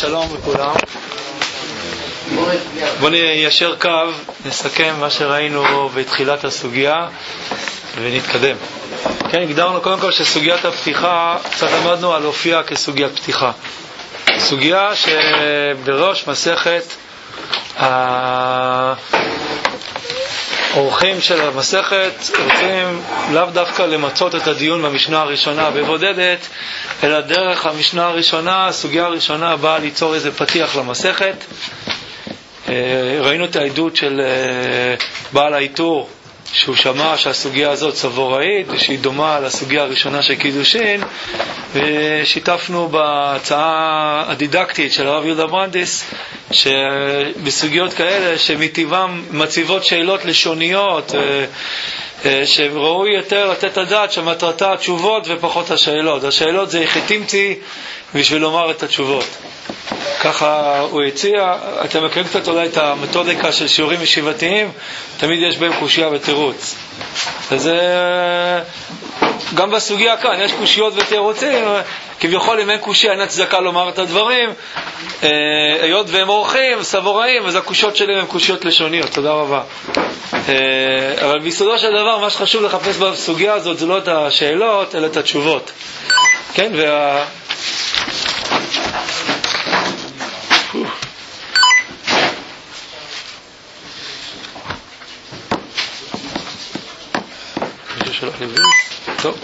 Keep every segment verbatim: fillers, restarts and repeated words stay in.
שלום לכולם. בואו ניישר קו, נסכם מה שראינו בתחילת הסוגיה ונתקדם. כן, הגדרנו קודם כל שסוגיית הפתיחה, קצת למדנו על אופייה כסוגיית פתיחה. סוגיה שבראש מסכת האורחים של המסכת רוצים לאו דווקא למצות את הדיון במשנה הראשונה בבודדת, אלא דרך המשנה הראשונה, הסוגיה הראשונה באה ליצור איזה פתיח למסכת. ראינו את העדות של בעל העיטור, שהוא שמע שהסוגיה הזאת סבוראית ושהיא דומה לסוגיה הראשונה של קידושין, ושיתפנו בהצעה הדידקטית של הרב יהודה ברנדיס שבסוגיות כאלה שמטבעם מציבות שאלות לשוניות, שראוי יותר לתת הדעת שמטרתה התשובות ופחות השאלות. השאלות זה איך תמציא בשביל לומר את התשובות. ככה הוא הציע. אתם מכירים קצת אולי את המתודיקה של שיעורים ישיבתיים, תמיד יש בהם קושיה ותירוץ. אז גם בסוגיה כאן יש קושיות ותירוצים, כביכול אם אין קושיה אין הצדקה לומר את הדברים, היות והם אורחים סבוראים, אז הקושיות שלהם הם קושיות לשוניות. תודה רבה. אבל ביסודו של דבר מה שחשוב לחפש בסוגיה הזאת זה לא את השאלות אלא את התשובות. כן, וה... מישהו שלח לי בזה? טוב.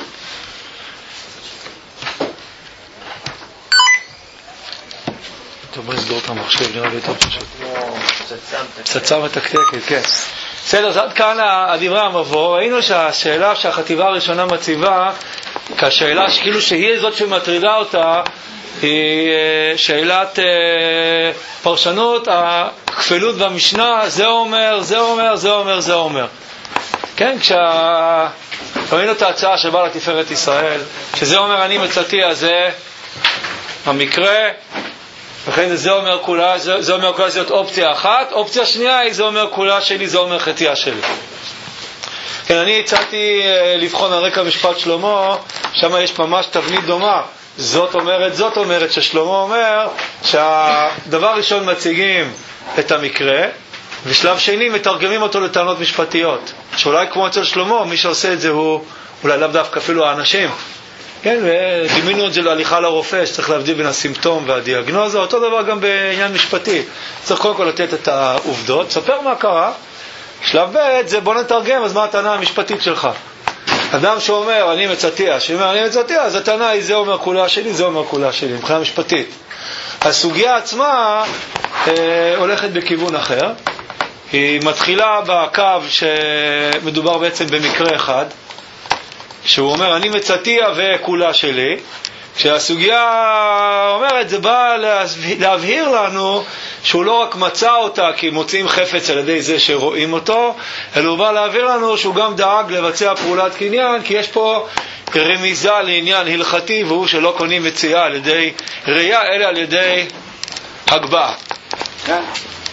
טוב, בוא נסגור את המחשב, נראה לי יותר פשוט. פצצה מתקתקת, כן. בסדר, אז עד כאן הדברי המבוא. ראינו שהשאלה שהחטיבה הראשונה מציבה, כשאלה שכאילו שהיא זאת שמטרידה אותה, היא שאלת פרשנות הכפלות במשנה, זה אומר, זה אומר, זה אומר, זה אומר. כן, כשראינו את ההצעה שבאה לתפארת ישראל, שזה אומר אני מצאתי, אז זה המקרה, וכן זה אומר כולה, זה, זה אומר כולה, זאת אופציה אחת. אופציה שנייה היא זה אומר כולה שלי, זה אומר חטיה שלי. כן, אני הצעתי לבחון על רקע משפט שלמה, שם יש ממש תבנית דומה. זאת אומרת, זאת אומרת ששלמה אומר שהדבר ראשון מציגים את המקרה, ושלב שני מתרגמים אותו לטענות משפטיות. שאולי כמו אצל שלמה, מי שעושה את זה הוא אולי לאו דווקא אפילו האנשים. כן, ודימינו את זה להליכה לרופא, שצריך להבדיל בין הסימפטום והדיאגנוזה. אותו דבר גם בעניין משפטי. צריך קודם כל לתת את העובדות, ספר מה קרה. שלב ב' זה בוא נתרגם, אז מה הטענה המשפטית שלך? אדם שאומר אני מצאתיה, שאומר אני מצאתיה, אז הטענה היא זה אומר כולה שלי, זה אומר כולה שלי, מבחינה משפטית. הסוגיה עצמה אה, הולכת בכיוון אחר. היא מתחילה בקו שמדובר בעצם במקרה אחד, שהוא אומר אני מצאתיה וכולה שלי. כשהסוגיה אומרת, זה בא להבהיר לנו שהוא לא רק מצא אותה כי מוצאים חפץ על ידי זה שרואים אותו, אלא הוא בא להבהיר לנו שהוא גם דאג לבצע פעולת קניין, כי יש פה רמיזה לעניין הלכתי, והוא שלא קונים מציאה על ידי ראייה אלא על ידי הגבהה. כן?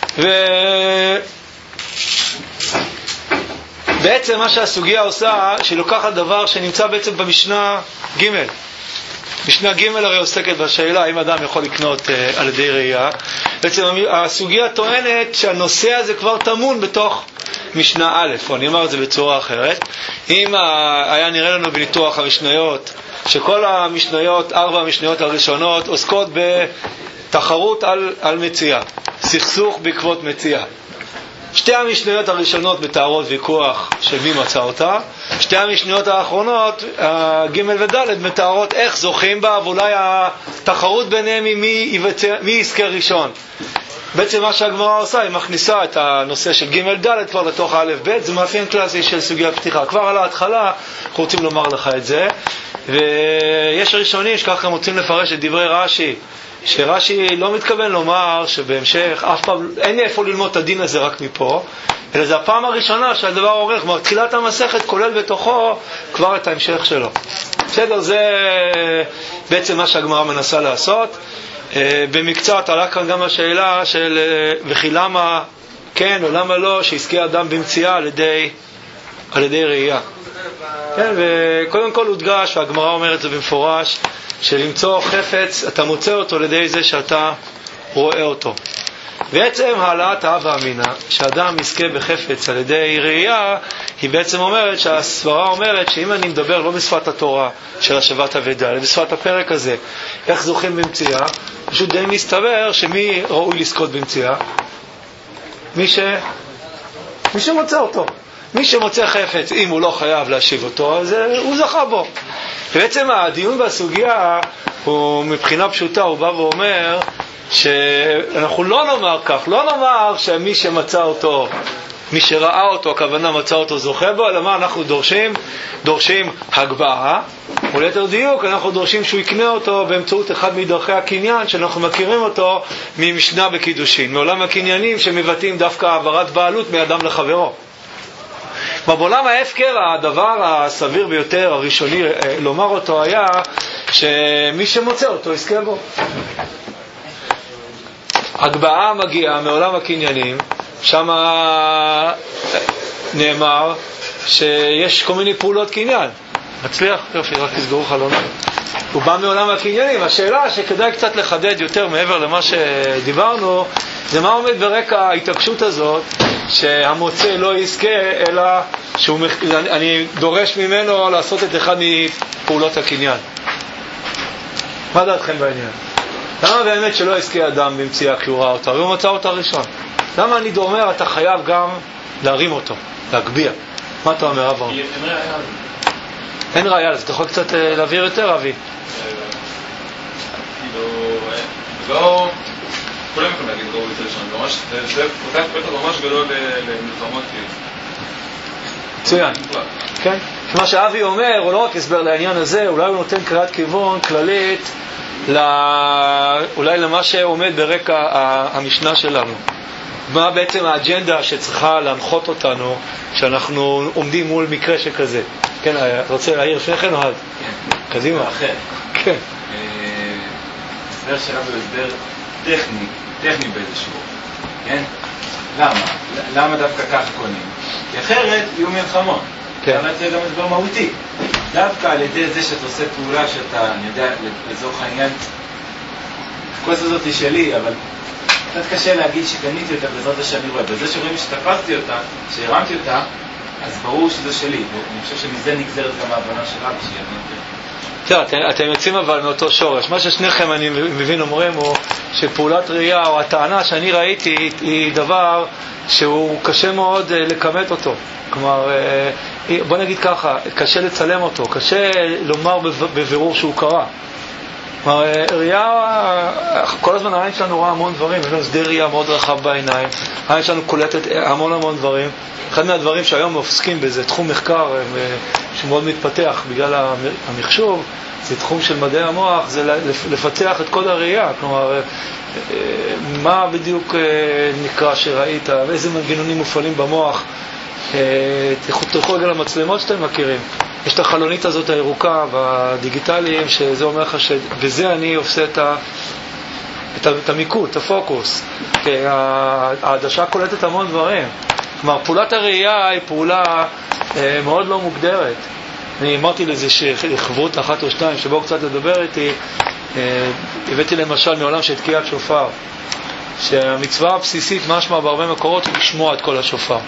ובעצם מה שהסוגיה עושה, שהיא לוקחת דבר שנמצא בעצם במשנה ג'. משנה ג' הרי עוסקת בשאלה האם אדם יכול לקנות uh, על ידי ראייה. בעצם הסוגיה טוענת שהנושא הזה כבר תמון בתוך משנה א', או אני אומר את זה בצורה אחרת. אם uh, היה נראה לנו בניתוח המשניות שכל המשניות, ארבע המשניות הראשונות עוסקות בתחרות על, על מציאה, סכסוך בעקבות מציאה. שתי המשניות הראשונות מתארות ויכוח של מי מצא אותה, שתי המשניות האחרונות, ג' וד', מתארות איך זוכים בה, ואולי התחרות ביניהם היא מי, יבצע, מי יזכה ראשון. בעצם מה שהגמרא עושה, היא מכניסה את הנושא של ג' ד' כבר לתוך א' ב', זה מאפיין קלאסי של סוגיה פתיחה. כבר על ההתחלה אנחנו רוצים לומר לך את זה, ויש ראשונים שככה רוצים לפרש את דברי רש"י, שרש"י לא מתכוון לומר שבהמשך אף פעם אין לי איפה ללמוד את הדין הזה רק מפה, אלא זה הפעם הראשונה שהדבר עורך, כלומר תחילת המסכת כולל בתוכו כבר את ההמשך שלו. בסדר, זה בעצם מה שהגמרא מנסה לעשות. במקצת עלה כאן גם השאלה של וכי למה כן או למה לא שיזכה אדם במציאה על ידי, על ידי ראייה. כן, וקודם כל הודגש, והגמרא אומרת זה במפורש, שלמצוא חפץ, אתה מוצא אותו לידי זה שאתה רואה אותו. בעצם העלאת האב האמינה, שאדם יזכה בחפץ על ידי ראייה, היא בעצם אומרת, שהסברה אומרת שאם אני מדבר לא בשפת התורה של השבת אבדה, אלא בשפת הפרק הזה, איך זוכים במציאה, פשוט די מסתבר שמי ראוי לזכות במציאה? מי ש... מי שמוצא אותו. מי שמוצא חפץ, אם הוא לא חייב להשיב אותו, אז הוא זכה בו. ובעצם הדיון בסוגיה הוא מבחינה פשוטה, הוא בא ואומר שאנחנו לא נאמר כך, לא נאמר שמי שמצא אותו, מי שראה אותו, הכוונה מצא אותו זוכה בו, אלא מה אנחנו דורשים? דורשים הגבהה, וליתר דיוק אנחנו דורשים שהוא יקנה אותו באמצעות אחד מדרכי הקניין שאנחנו מכירים אותו ממשנה בקידושין, מעולם הקניינים שמבטאים דווקא העברת בעלות מאדם לחברו. בעולם ההפקר הדבר הסביר ביותר, הראשוני לומר אותו היה שמי שמוצא אותו יזכה בו. הגבהה מגיעה מעולם הקניינים, שם נאמר שיש כל מיני פעולות קניין. מצליח? יופי, רק תסגרו חלונות. הוא בא מעולם הקניינים. השאלה שכדאי קצת לחדד יותר מעבר למה שדיברנו, זה מה עומד ברקע ההתעקשות הזאת שהמוצא לא יזכה, אלא שהוא, אני דורש ממנו לעשות את אחד מפעולות הקניין. מה דעתכם בעניין? למה באמת שלא יזכה אדם במציאה כי הוא ראה אותה והוא מצא אותה ראשון? למה אני אומר אתה חייב גם להרים אותו, להגביע? מה אתה אומר, אברהם? אין ראיה. אין ראיה, אז אתה יכול קצת להעביר יותר, אבי? כאילו, לא... כולם יכולים להגיד ראוי את ראשון, זה פותח פתח ממש גדול למלחמות. מצוין. כן? מה שאבי אומר, הוא לא רק הסבר לעניין הזה, אולי הוא נותן קריאת כיוון כללית אולי למה שעומד ברקע המשנה שלנו. מה בעצם האג'נדה שצריכה להנחות אותנו שאנחנו עומדים מול מקרה שכזה? כן, רוצה להעיר לפני כן או עד? קדימה. אחר. כן. הסבר שלנו הוא הסבר טכני, טכני באיזשהו. כן? למה? למה דווקא כך קונים? כי אחרת יהיו מלחמות. כן. אבל זה גם הסבר מהותי. דווקא על ידי זה שאתה עושה פעולה שאתה, אני יודע, לזוך העניין, הכוס הזאת היא שלי, אבל קצת קשה להגיד שקניתי אותה בעזרת שאני רואה. בזה שרואים שתפסתי אותה, שהרמתי אותה, אז ברור שזה שלי. אני חושב שמזה נגזרת גם ההבנה שלה ושיהיה. תראה, אתם, אתם יוצאים אבל מאותו שורש. מה ששניכם אני מבין אומרים הוא שפעולת ראייה או הטענה שאני ראיתי היא דבר שהוא קשה מאוד לקמת אותו. כלומר, בוא נגיד ככה, קשה לצלם אותו, קשה לומר בבירור שהוא קרה. כלומר, ראייה, כל הזמן העין שלנו רואה המון דברים, יש לנו שדה ראייה מאוד רחב בעיניים, העין שלנו קולטת המון המון דברים. אחד מהדברים שהיום עוסקים בזה, תחום מחקר שמאוד מתפתח בגלל המחשוב, זה תחום של מדעי המוח, זה לפתח את קוד הראייה. כלומר, מה בדיוק נקרא שראית, איזה מנגנונים מופעלים במוח. תלכו רגע למצלמות שאתם מכירים, יש את החלונית הזאת הירוקה בדיגיטליים, שזה אומר לך שבזה אני עושה את, ה, את, ה, את המיקוד, את הפוקוס. העדשה קולטת המון דברים. כלומר, פעולת הראייה היא פעולה אה, מאוד לא מוגדרת. אני אמרתי לזה שחברות אחת או שתיים שבו קצת לדבר איתי, אה, הבאתי למשל מעולם של תקיעת שופר, שהמצווה הבסיסית משמע בהרבה מקורות היא לשמוע את כל השופר.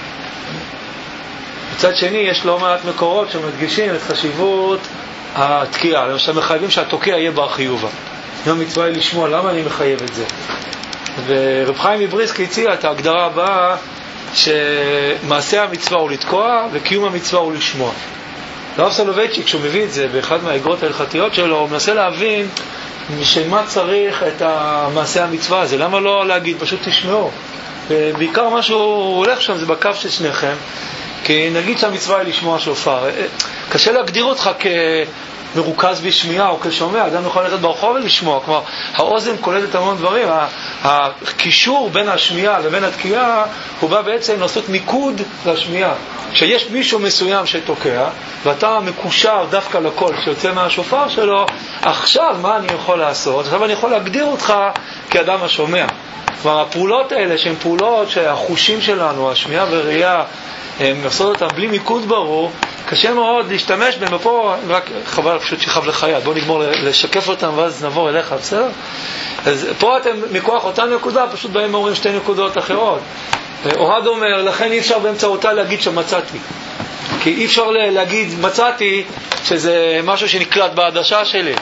מצד שני יש לא מעט מקורות שמדגישים את חשיבות התקיעה, למשל מחייבים שהתוקע יהיה בר חיובה. אם המצווה היא לשמוע, למה אני מחייב את זה? ורב חיים מבריסק הציע את ההגדרה הבאה, שמעשה המצווה הוא לתקוע וקיום המצווה הוא לשמוע. הרב סולובייצ'יק, כשהוא מביא את זה באחד מהאגרות ההלכתיות שלו, הוא מנסה להבין שמה צריך את המעשה המצווה הזה, למה לא להגיד פשוט תשמעו. ובעיקר מה שהוא הולך שם זה בקו של שניכם, כי נגיד שהמצווה היא לשמוע שופר, קשה להגדיר אותך כמרוכז בשמיעה או כשומע, אדם יכול ללכת ברחוב ולשמוע, כלומר האוזן קולטת המון דברים, הקישור בין השמיעה לבין התקיעה הוא בא בעצם לעשות מיקוד לשמיעה. כשיש מישהו מסוים שתוקע ואתה מקושר דווקא לקול שיוצא מהשופר שלו, עכשיו מה אני יכול לעשות? עכשיו אני יכול להגדיר אותך כאדם השומע. כלומר, הפעולות האלה שהן פעולות שהחושים שלנו, השמיעה וראייה, הם עושות אותם בלי מיקוד ברור, קשה מאוד להשתמש בהם, ופה רק חבל פשוט שכב לחייד, בואו נגמור לשקף אותם ואז נעבור אליך, בסדר? אז פה אתם מכוח אותה נקודה, פשוט בהם אומרים שתי נקודות אחרות. אוהד אומר, לכן אי אפשר באמצעותה להגיד שמצאתי, כי אי אפשר להגיד מצאתי שזה משהו שנקלט בעדשה שלי.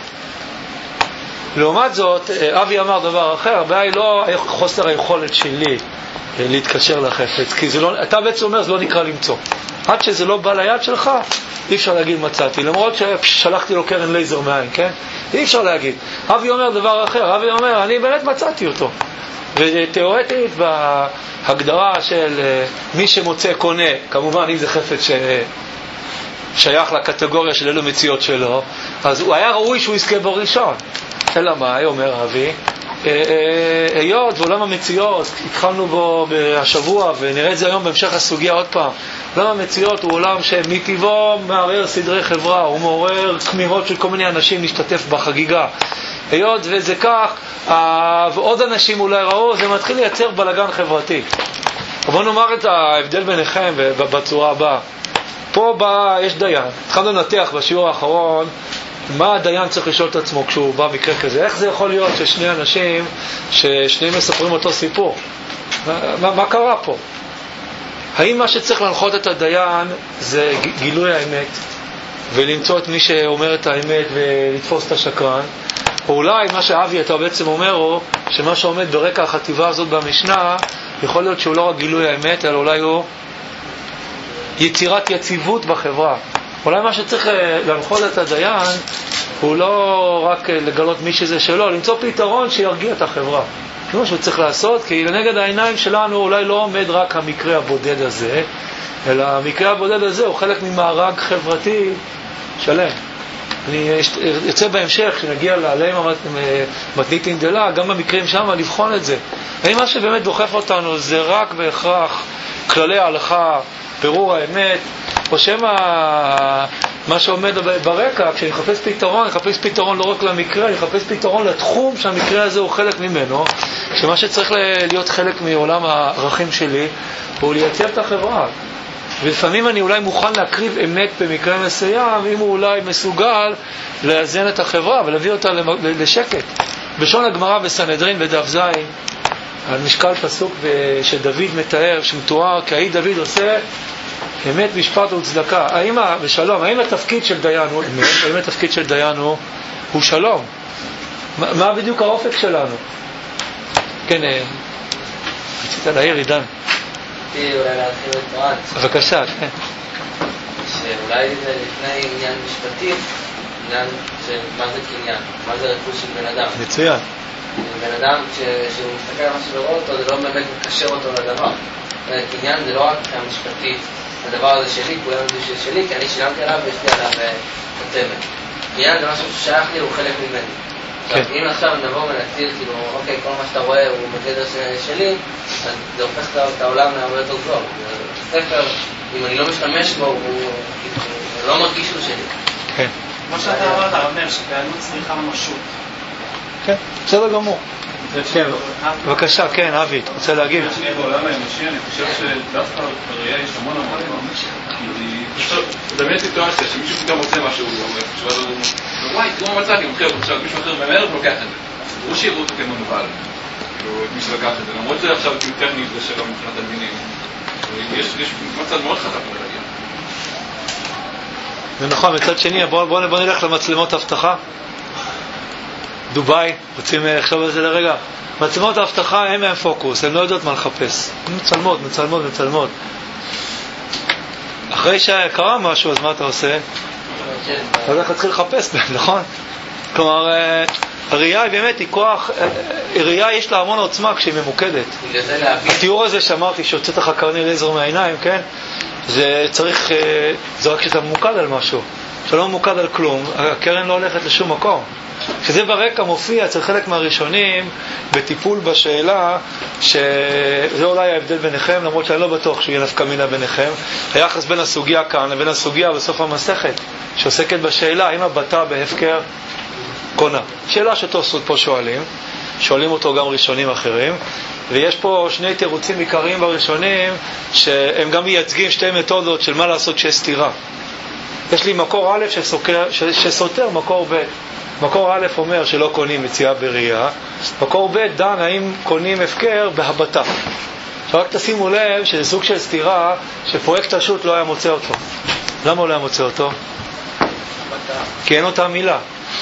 לעומת זאת, אבי אמר דבר אחר, הבעיה היא לא חוסר היכולת שלי להתקשר לחפץ, כי זה לא, אתה בעצם אומר, זה לא נקרא למצוא. עד שזה לא בא ליד שלך, אי אפשר להגיד מצאתי, למרות ששלחתי לו קרן לייזר מעין, כן? אי אפשר להגיד. אבי אומר דבר אחר, אבי אומר, אני באמת מצאתי אותו. ותיאורטית, בהגדרה של מי שמוצא קונה, כמובן אם זה חפץ ששייך לקטגוריה של אלו מציאות שלו, אז הוא היה ראוי שהוא יזכה בו ראשון. אלא מה, אומר אבי, היות ועולם המציאות, התחלנו בו השבוע ונראה את זה היום בהמשך הסוגיה עוד פעם. עולם המציאות הוא עולם שמטבעו מעורר סדרי חברה, הוא מעורר כמיהות של כל מיני אנשים להשתתף בחגיגה. היות וזה כך, ועוד אנשים אולי ראו, זה מתחיל לייצר בלגן חברתי. בואו נאמר את ההבדל ביניכם בצורה הבאה. פה בא, יש דיין. התחלנו לנתח בשיעור האחרון מה הדיין צריך לשאול את עצמו כשהוא בא מקרה כזה. איך זה יכול להיות ששני אנשים ששניהם מספרים אותו סיפור? מה, מה קרה פה? האם מה שצריך להנחות את הדיין זה גילוי האמת ולמצוא את מי שאומר את האמת ולתפוס את השקרן? או אולי מה שאבי אתה בעצם אומר הוא שמה שעומד ברקע החטיבה הזאת במשנה יכול להיות שהוא לא רק גילוי האמת, אלא אולי הוא יצירת יציבות בחברה. אולי מה שצריך להנחות את הדיין הוא לא רק לגלות מי שזה שלו, למצוא פתרון שירגיע את החברה. זה מה שהוא צריך לעשות, כי לנגד העיניים שלנו אולי לא עומד רק המקרה הבודד הזה, אלא המקרה הבודד הזה הוא חלק ממארג חברתי שלם. אני יוצא בהמשך, כשנגיע לעליהם מתניתין דלה, גם במקרים שם לבחון את זה. האם מה שבאמת דוחף אותנו זה רק בהכרח כללי ההלכה, בירור האמת, או שמה מה שעומד ברקע, כשאני מחפש פתרון, אני מחפש פתרון לא רק למקרה, אני מחפש פתרון לתחום שהמקרה הזה הוא חלק ממנו, שמה שצריך להיות חלק מעולם הערכים שלי הוא לייצב את החברה. ולפעמים אני אולי מוכן להקריב אמת במקרה מסוים, אם הוא אולי מסוגל לאזן את החברה ולהביא אותה לשקט. בשון הגמרא בסנהדרין בדף זין, על משקל פסוק שדוד מתאר, שמתואר כי האי דוד עושה אמת, משפט וצדקה. האם, ושלום, האם התפקיד של דיין הוא אמת? האם התפקיד של דיין הוא, הוא שלום? מה, מה בדיוק האופק שלנו? כן, רצית להעיר עידן. רציתי אולי להתחיל את תורת. בבקשה, כן. שאולי זה לפני עניין משפטי, עניין של מה זה קניין, מה זה רכוש של בן אדם. מצוין. בן אדם שהוא מסתכל על מה שלא אותו, זה לא באמת מקשר אותו לדבר. קניין זה לא רק המשפטי, הדבר הזה שלי, כולם זה שלי, כי אני שילמתי עליו ויש לי עליו חותמת. קניין זה משהו ששייך לי, הוא חלק ממני. עכשיו, אם עכשיו נבוא ונציל, כאילו, אוקיי, כל מה שאתה רואה הוא בגדר שלי, אז זה הופך את העולם להרבה יותר גדול. ספר, אם אני לא משתמש בו, הוא לא מרגיש לו שלי. כן. כמו שאתה אמרת, אומר שבעלות צריכה ממשות. כן, בסדר גמור. כן, בבקשה, כן, אבי, אתה רוצה להגיד? בעולם האנושי, אני חושב שדווקא בראייה יש המון המון המון. תדמיין סיטואציה שמישהו פתאום רוצה משהו, וואי, תראו מה מצאתי, הוא מתחיל עכשיו מישהו אחר במהר ולוקח את זה. הוא שיראו אותו כמנובל, מי שלקח את זה, למרות שזה עכשיו טכנית ושלא מבחינת הבינים. יש מצד מאוד חזק בראייה. זה נכון, מצד שני, בואו נלך למצלמות האבטחה. דוביי, רוצים לחשוב על זה לרגע. מצלמות האבטחה הם מהם פוקוס, הם לא יודעות מה לחפש. מצלמות, מצלמות, מצלמות. אחרי שקרה משהו, אז מה אתה עושה? אתה הולך להתחיל לחפש בהם, נכון? כלומר, הראייה היא באמת, היא כוח, הראייה יש לה המון עוצמה כשהיא ממוקדת. התיאור הזה שאמרתי, שהוצאת לך קרני לייזר מהעיניים, כן? זה צריך, זה רק שאתה ממוקד על משהו. כשלא ממוקד על כלום, הקרן לא הולכת לשום מקום. כשזה ברקע מופיע אצל חלק מהראשונים בטיפול בשאלה, שזה אולי ההבדל ביניכם, למרות שאני לא בטוח שיהיה נפקא מינה ביניכם, היחס בין הסוגיה כאן לבין הסוגיה בסוף המסכת שעוסקת בשאלה האם הבטה בהפקר קונה. שאלה שתוספות פה שואלים, שואלים אותו גם ראשונים אחרים, ויש פה שני תירוצים עיקריים בראשונים, שהם גם מייצגים שתי מתודות של מה לעשות שיש סתירה. יש לי מקור א' שסוקר, ש, שסותר מקור ב'. מקור א' אומר שלא קונים מציאה בראייה, מקור ב' דן האם קונים הפקר בהבטה. עכשיו רק תשימו לב שזה סוג של סתירה שפרויקט השו"ת לא היה מוצא אותו. למה הוא לא היה מוצא אותו? כי אין אותה מילה.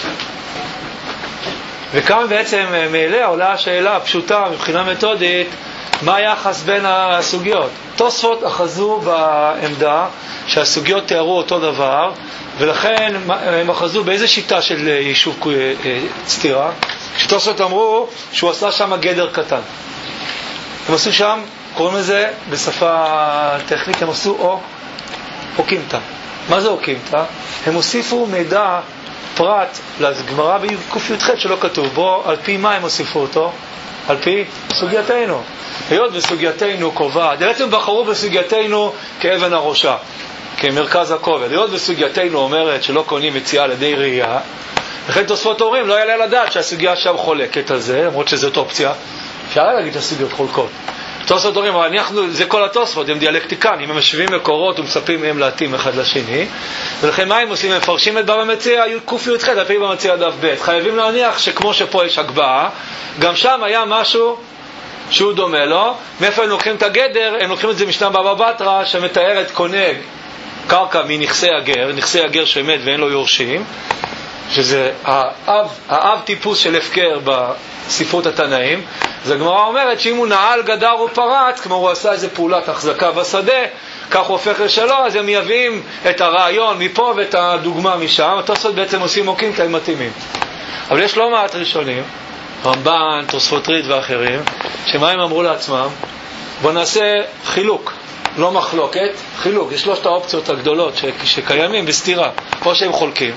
וכאן בעצם מאליה עולה השאלה הפשוטה מבחינה מתודית, מה היחס בין הסוגיות? תוספות אחזו בעמדה שהסוגיות תיארו אותו דבר, ולכן הם אחזו באיזה שיטה של יישוב סתירה? כשתוספות אמרו שהוא עשה שם גדר קטן. הם עשו שם, קוראים לזה בשפה טכנית, הם עשו או אוקימתא. מה זה אוקימתא? הם הוסיפו מידע פרט לגמרא בק"ח שלא כתוב בו, על פי מה הם הוסיפו אותו? על פי סוגייתנו. היות בסוגייתנו קובעת, בעצם בחרו בסוגייתנו כאבן הראשה, כמרכז הכובד. היות בסוגייתנו אומרת שלא קונים מציאה על ידי ראייה, לכן תוספות אומרים, לא יעלה לדעת שהסוגיה שם חולקת על זה, למרות שזאת אופציה. אפשר להגיד שהסוגיות חולקות. תוספות אומרים, אבל אנחנו, זה כל התוספות, הם דיאלקטיקנים, הם משווים מקורות ומצפים מהם להתאים אחד לשני, ולכן מה הם עושים? הם מפרשים את בבא מציעא ק"ח על פי בבא מציעא דף ב'. חייבים להניח שכמו שפה יש הגבהה, גם שם היה משהו שהוא דומה לו. מאיפה הם לוקחים את הגדר? הם לוקחים את זה משנה בבא בתרא שמתאר את קונה קרקע מנכסי הגר, נכסי הגר שמת ואין לו יורשים, שזה האב, האב טיפוס של הפקר בספרות התנאים. אז הגמרא אומרת שאם הוא נעל גדר ופרץ, כמו הוא עשה איזה פעולת החזקה בשדה, כך הוא הופך לשלו, אז הם מייבאים את הרעיון מפה ואת הדוגמה משם. התוספות בעצם עושים מוקים כאלה מתאימים. אבל יש לא מעט ראשונים, רמב"ן, תוספות ריד ואחרים, שמה הם אמרו לעצמם? בוא נעשה חילוק, לא מחלוקת, חילוק. יש שלושת האופציות הגדולות ש- שקיימים בסתירה. או שהם חולקים,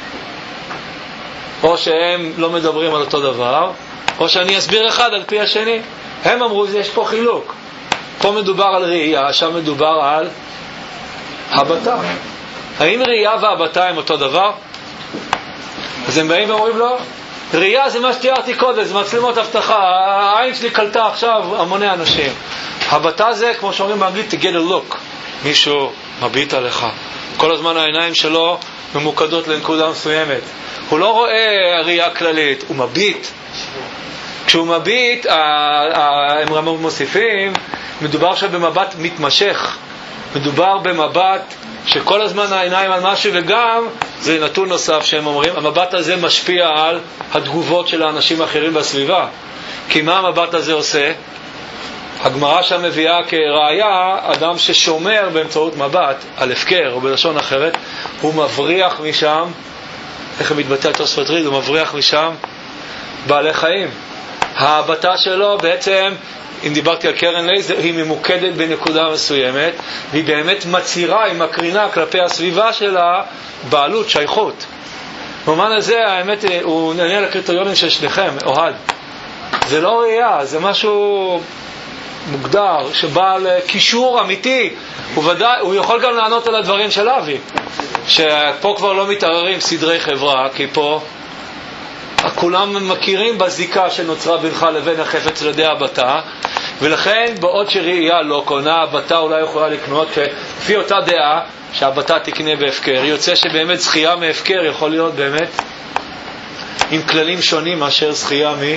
או שהם לא מדברים על אותו דבר, או שאני אסביר אחד על פי השני. הם אמרו, יש פה חילוק. פה מדובר על ראייה, שם מדובר על הבטה. האם ראייה והבטה הם אותו דבר? אז הם באים ואומרים לא. ראייה זה מה שתיארתי קודם, זה מצלמות הבטחה. העין שלי קלטה עכשיו המוני אנשים. הבטה זה, כמו שאומרים באנגלית, to get a look. מישהו מביט עליך. כל הזמן העיניים שלו ממוקדות לנקודה מסוימת. הוא לא רואה ראייה כללית, הוא מביט. כשהוא מביט, הם מוסיפים, מדובר עכשיו במבט מתמשך. מדובר במבט שכל הזמן העיניים על משהו, וגם, זה נתון נוסף שהם אומרים, המבט הזה משפיע על התגובות של האנשים האחרים בסביבה. כי מה המבט הזה עושה? הגמרא שם מביאה כראיה, אדם ששומר באמצעות מבט על הפקר, או בלשון אחרת, הוא מבריח משם, איך מתבטא תוספות ריד, הוא מבריח משם בעלי חיים. ההבטה שלו בעצם, אם דיברתי על קרן לייזר, היא ממוקדת בנקודה מסוימת, והיא באמת מצירה, היא מקרינה כלפי הסביבה שלה בעלות, שייכות. במובן הזה, האמת, הוא נענה לקריטריונים של שניכם, אוהד. זה לא ראייה, זה משהו מוגדר, שבעל קישור אמיתי, וודאי, הוא יכול גם לענות על הדברים של אבי, שפה כבר לא מתעררים סדרי חברה, כי פה כולם מכירים בזיקה שנוצרה בינך לבין החפץ לידי הבטה, ולכן בעוד שראייה לא קונה, הבטה אולי יכולה לקנות, לפי אותה דעה שהבטה תקנה בהפקר. יוצא שבאמת זכייה מהפקר יכול להיות באמת עם כללים שונים מאשר זכייה מ...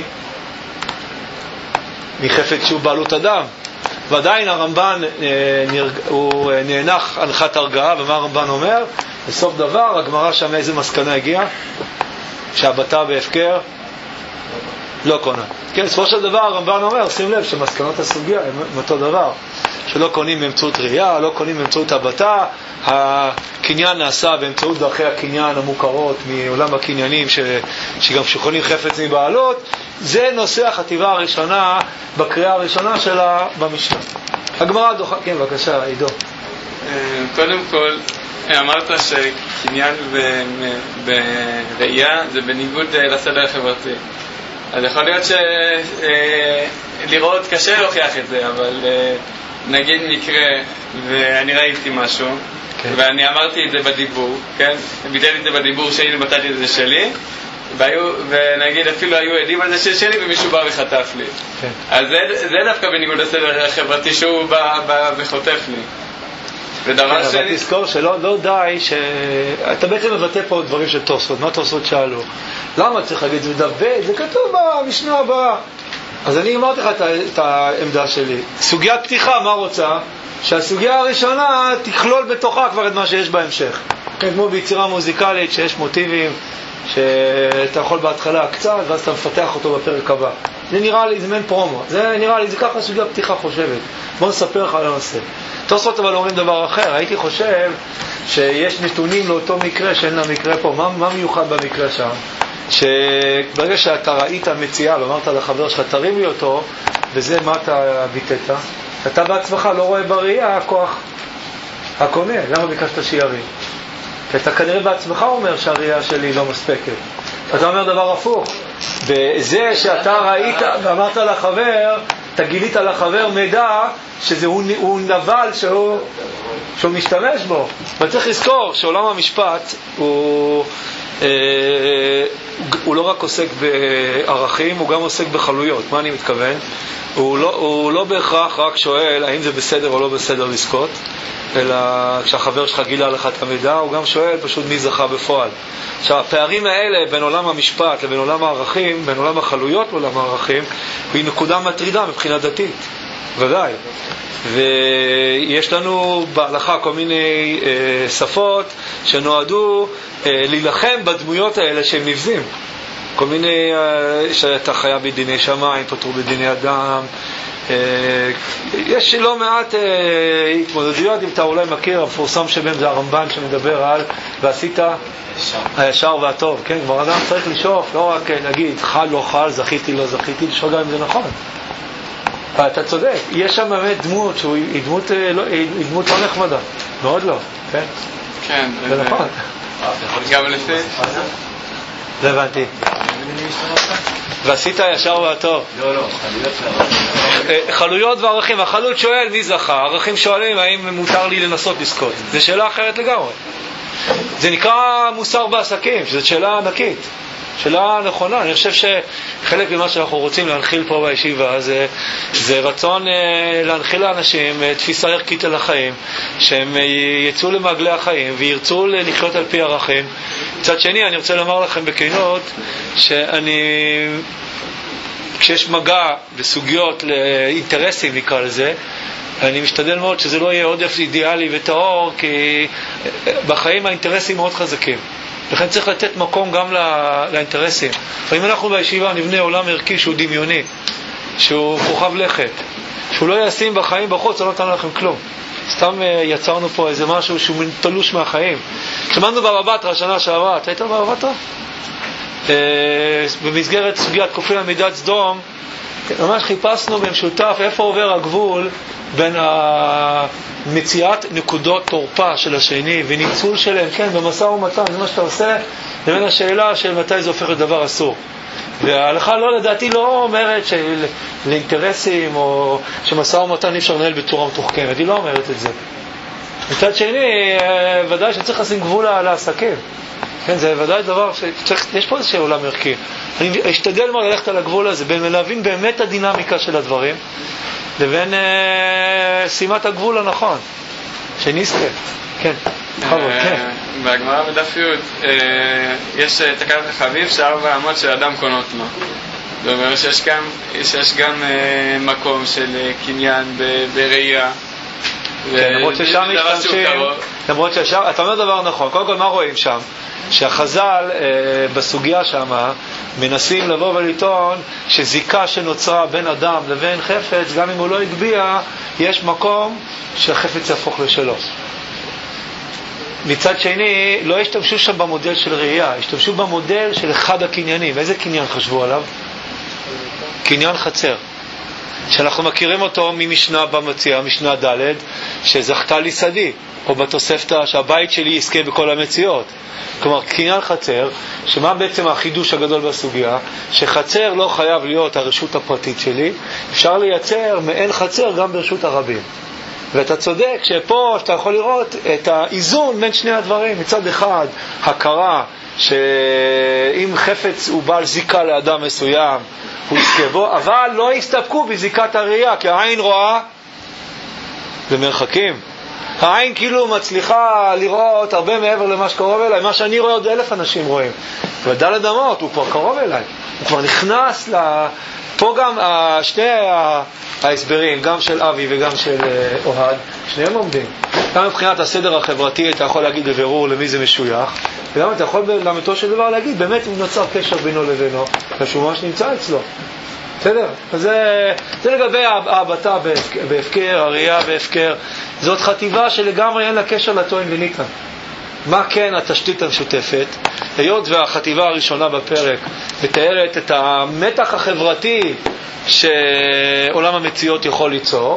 מחפץ שהוא בעלות אדם. ועדיין הרמב"ן הוא נאנח הנחת הרגעה, ומה הרמב"ן אומר? בסוף דבר הגמרא שם איזה מסקנה הגיעה? שהבטה בהפקר לא קונה. כן, בסופו של דבר הרמב"ן אומר, שים לב שמסקנות הסוגיה הם אותו דבר, שלא קונים באמצעות ראייה, לא קונים באמצעות הבטה. הקניין נעשה באמצעות דרכי הקניין המוכרות מעולם הקניינים, ש... שגם שקונים חפץ מבעלות. זה נושא החטיבה הראשונה בקריאה הראשונה שלה במשנה. הגמרא דוחה, כן בבקשה עידו. קודם כל אמרת שקניין בראייה זה בניגוד לסדר החברתי, אז יכול להיות שלראות קשה להוכיח את זה, אבל נגיד מקרה ואני ראיתי משהו ואני אמרתי את זה בדיבור, כן? ביטלתי את זה בדיבור שלי, נתתי את זה שלי, והיו, ונגיד אפילו היו עדים על זה שיש שלי ומישהו בא וחטף לי. כן. אז זה, זה דווקא בניגוד לסדר החברתי שהוא בא, בא וחוטף לי. ודבר כן, שני... אבל תזכור שלא לא די ש... אתה בעצם מבטא פה דברים של תוספות. מה תוספות שאלו? למה צריך להגיד זה דווקא? זה כתוב במשנה הבאה. אז אני אמרתי לך את, את העמדה שלי. סוגיית פתיחה, מה רוצה? שהסוגיה הראשונה תכלול בתוכה כבר את מה שיש בהמשך. כן, כמו ביצירה מוזיקלית שיש מוטיבים שאתה יכול בהתחלה קצת ואז אתה מפתח אותו בפרק הבא. זה נראה לי, זה מעין פרומו. זה נראה לי, זה ככה סוגיה פתיחה חושבת. בוא נספר לך על הנושא. תוספות אבל אומרים דבר אחר. הייתי חושב שיש נתונים לאותו מקרה שאין למקרה פה. מה, מה מיוחד במקרה שם? שברגע שאתה ראית מציאה ואמרת לחבר שלך תרים לי אותו, וזה מה אתה ביטאת? אתה בעצמך לא רואה בראייה הכוח הקונה. למה ביקשת שירים? כי אתה כנראה בעצמך אומר שהראייה שלי לא מספקת. אתה אומר דבר הפוך. בזה שאתה ראית ואמרת לחבר, אתה גילית לחבר מידע שזה הוא, הוא נבל שהוא, שהוא משתמש בו. וצריך לזכור שעולם המשפט הוא, אה, הוא לא רק עוסק בערכים, הוא גם עוסק בחלויות. מה אני מתכוון? הוא לא, הוא לא בהכרח רק שואל האם זה בסדר או לא בסדר לזכות, אלא כשהחבר שלך גילה לך את המידע, הוא גם שואל פשוט מי זכה בפועל. עכשיו, הפערים האלה בין עולם המשפט לבין עולם הערכים, בין עולם החלויות לעולם הערכים, היא נקודה מטרידה מבחינה דתית, ודאי. ויש לנו בהלכה כל מיני אה, שפות שנועדו אה, להילחם בדמויות האלה שהם נבזים. כל מיני, אה, שאתה חיה בדיני שמיים, פטרו בדיני אדם. אה, יש לא מעט אה, התמודדויות, אם אתה אולי מכיר, המפורסם שבהם זה הרמב"ן שמדבר על ועשית הישר והטוב. כן, כבר אדם צריך לשאוף, לא רק נגיד חל לא חל, זכיתי לא זכיתי, לשאול גם אם זה נכון. אתה צודק, יש שם באמת דמות שהיא דמות לא, היא דמות לא נחמדה, מאוד לא, כן? כן, זה נכון. גם לפי? זה הבנתי. ועשית הישר והטוב. לא, לא, חלויות חלויות וערכים. החלוט שואל מי זכה, הערכים שואלים האם מותר לי לנסות לזכות. זו שאלה אחרת לגמרי. זה נקרא מוסר בעסקים, שזו שאלה ענקית. שאלה נכונה. אני חושב שחלק ממה שאנחנו רוצים להנחיל פה בישיבה זה, זה רצון להנחיל לאנשים תפיסה ערכית על החיים, שהם יצאו למעגלי החיים וירצו לחיות על פי ערכים. מצד שני, אני רוצה לומר לכם בכנות שאני, כשיש מגע בסוגיות לאינטרסים נקרא לזה, אני משתדל מאוד שזה לא יהיה עודף אידיאלי וטהור, כי בחיים האינטרסים מאוד חזקים. לכן צריך לתת מקום גם לאינטרסים. ואם אנחנו בישיבה נבנה עולם ערכי שהוא דמיוני, שהוא כוכב לכת, שהוא לא ישים בחיים בחוץ, לא נתן לכם כלום. סתם יצרנו פה איזה משהו שהוא תלוש מהחיים. כשמדנו ברבתרא השנה שעברה, אתה היית ברבתרא? במסגרת סוגיית כופרים על מידת סדום, ממש חיפשנו במשותף איפה עובר הגבול בין מציאת נקודות תורפה של השני וניצול שלהם, כן, במשא ומתן, זה מה שאתה עושה, לבין השאלה של מתי זה הופך לדבר אסור. וההלכה לא, לדעתי לא אומרת שלאינטרסים או שמשא ומתן אי אפשר לנהל בצורה מתוחכמת, היא לא אומרת את זה. מצד שני, ודאי שצריך לשים גבול לעסקים. כן, זה ודאי דבר שצריך, יש פה איזשהו עולם ערכי. אני אשתדל מאוד ללכת על הגבול הזה, בין להבין באמת הדינמיקה של הדברים, לבין אה, שימת הגבול הנכון. שניסקה. כן. חבוד, כן. בהגמרא בדף י' יש תקנת החביב שארבע אמות של אדם קונות לו. זאת אומרת שיש גם, שיש גם מקום של קניין בראייה. כן, למרות ששם משתמשים, למרות ששם, אתה אומר דבר נכון. קודם כל מה רואים שם? שהחז"ל בסוגיה שם מנסים לבוא ולטעון שזיקה שנוצרה בין אדם לבין חפץ, גם אם הוא לא הגביע, יש מקום שהחפץ יהפוך לשלו. מצד שני, לא השתמשו שם במודל של ראייה, השתמשו במודל של אחד הקניינים. איזה קניין חשבו עליו? קניין חצר. שאנחנו מכירים אותו ממשנה במציאה, משנה ד', שזכתה לי שדי, או בתוספתא שהבית שלי יזכה בכל המציאות. כלומר, קניין חצר, שמה בעצם החידוש הגדול בסוגיה? שחצר לא חייב להיות הרשות הפרטית שלי, אפשר לייצר מעין חצר גם ברשות הרבים. ואתה צודק שפה אתה יכול לראות את האיזון בין שני הדברים. מצד אחד, הכרה שאם חפץ הוא בעל זיקה לאדם מסוים, הוא יזכה בו, אבל לא יסתפקו בזיקת הראייה, כי העין רואה במרחקים. העין כאילו מצליחה לראות הרבה מעבר למה שקרוב אליי, מה שאני רואה עוד אלף אנשים רואים. ודלת אמות, הוא כבר קרוב אליי, הוא כבר נכנס ל... פה גם שני ההסברים, גם של אבי וגם של אוהד, שניהם עומדים. גם מבחינת הסדר החברתי אתה יכול להגיד בבירור למי זה משוייך, וגם אתה יכול לאמיתו של דבר להגיד באמת אם נוצר קשר בינו לבינו, שהוא ממש נמצא אצלו. בסדר? אז זה, זה לגבי ההבטה בהפקר, הראייה בהפקר. זאת חטיבה שלגמרי אין לה קשר לטוען וניתן. מה כן התשתית המשותפת? היות והחטיבה הראשונה בפרק מתארת את המתח החברתי שעולם המציאות יכול ליצור,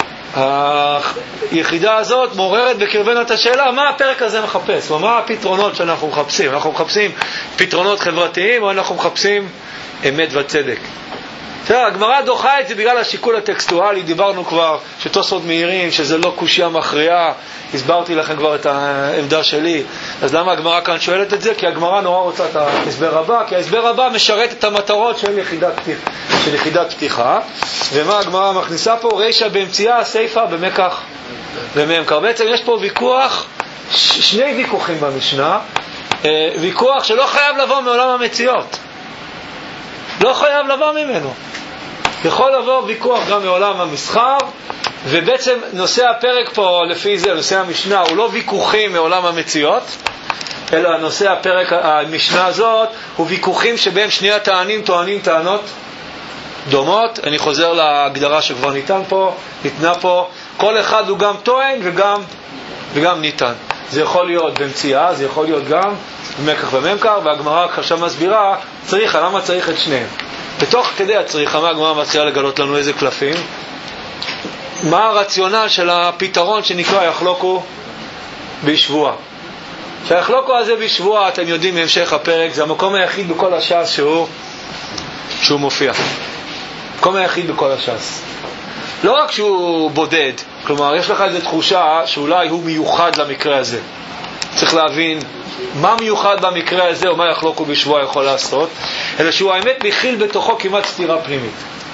היחידה הזאת מעוררת בקרבנו את השאלה מה הפרק הזה מחפש, או מה הפתרונות שאנחנו מחפשים. אנחנו מחפשים פתרונות חברתיים או אנחנו מחפשים אמת וצדק? הגמרא דוחה את זה בגלל השיקול הטקסטואלי. דיברנו כבר שתוספות מהירים שזה לא קושיה מכריעה, הסברתי לכם כבר את העמדה שלי. אז למה הגמרא כאן שואלת את זה? כי הגמרא נורא רוצה את ההסבר הבא, כי ההסבר הבא משרת את המטרות של יחידת, של יחידת פתיחה. ומה הגמרא מכניסה פה? רישא במציאה, סייפא במקח וממכר. בעצם יש פה ויכוח, שני ויכוחים במשנה, ויכוח שלא חייב לבוא מעולם המציאות, לא חייב לבוא ממנו, יכול לבוא ויכוח גם מעולם המסחר. ובעצם נושא הפרק פה לפי זה, נושא המשנה, הוא לא ויכוחים מעולם המציאות, אלא נושא הפרק, המשנה הזאת, הוא ויכוחים שבהם שני הטענים טוענים טענות דומות. אני חוזר להגדרה שכבר ניתן פה, ניתנה פה, כל אחד הוא גם טוען וגם, וגם ניתן. זה יכול להיות במציאה, זה יכול להיות גם במקח וממכר, והגמרא עכשיו מסבירה, צריכה, למה צריך את שניהם? בתוך כדי הצריכה, מה הגמרא מציעה לגלות לנו איזה קלפים? מה הרציונל של הפתרון שנקרא יחלוקו בשבוע? שהיחלוקו הזה בשבוע, אתם יודעים מהמשך הפרק, זה המקום היחיד בכל הש"ס שהוא, שהוא מופיע. המקום היחיד בכל הש"ס. לא רק שהוא בודד, כלומר יש לך איזו תחושה שאולי הוא מיוחד למקרה הזה. צריך להבין מה מיוחד במקרה הזה או מה יחלוקו בשבוע יכול לעשות, אלא שהוא האמת מכיל בתוכו כמעט סתירה פנימית.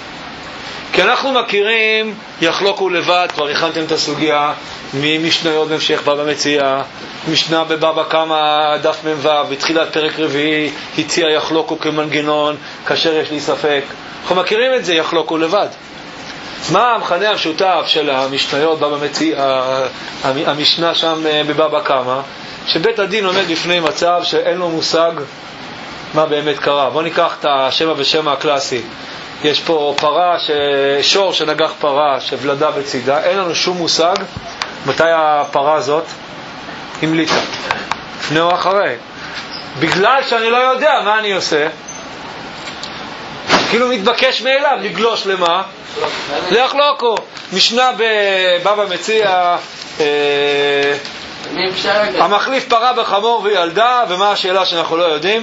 כי אנחנו מכירים יחלוקו לבד, כבר הכנתם את הסוגיה ממשניות בהמשך בבא מציאה, משנה בבבא קמא דף מ"ו, בתחילת פרק רביעי הציע יחלוקו כמנגנון כאשר יש לי ספק. אנחנו מכירים את זה, יחלוקו לבד. מה המכנה המשותף של המשניות בבא מציאה, המשנה שם בבבא קמא? שבית הדין עומד בפני מצב שאין לו מושג מה באמת קרה. בוא ניקח את השמע ושמע הקלאסי. יש פה פרה, שור שנגח פרה שבלדה בצידה, אין לנו שום מושג מתי הפרה הזאת המליטה, לפני או אחרי. בגלל שאני לא יודע מה אני עושה, כאילו מתבקש מאליו לגלוש למה? להחלוקו. משנה בבבא מציאה, המחליף פרה בחמור וילדה, ומה השאלה שאנחנו לא יודעים?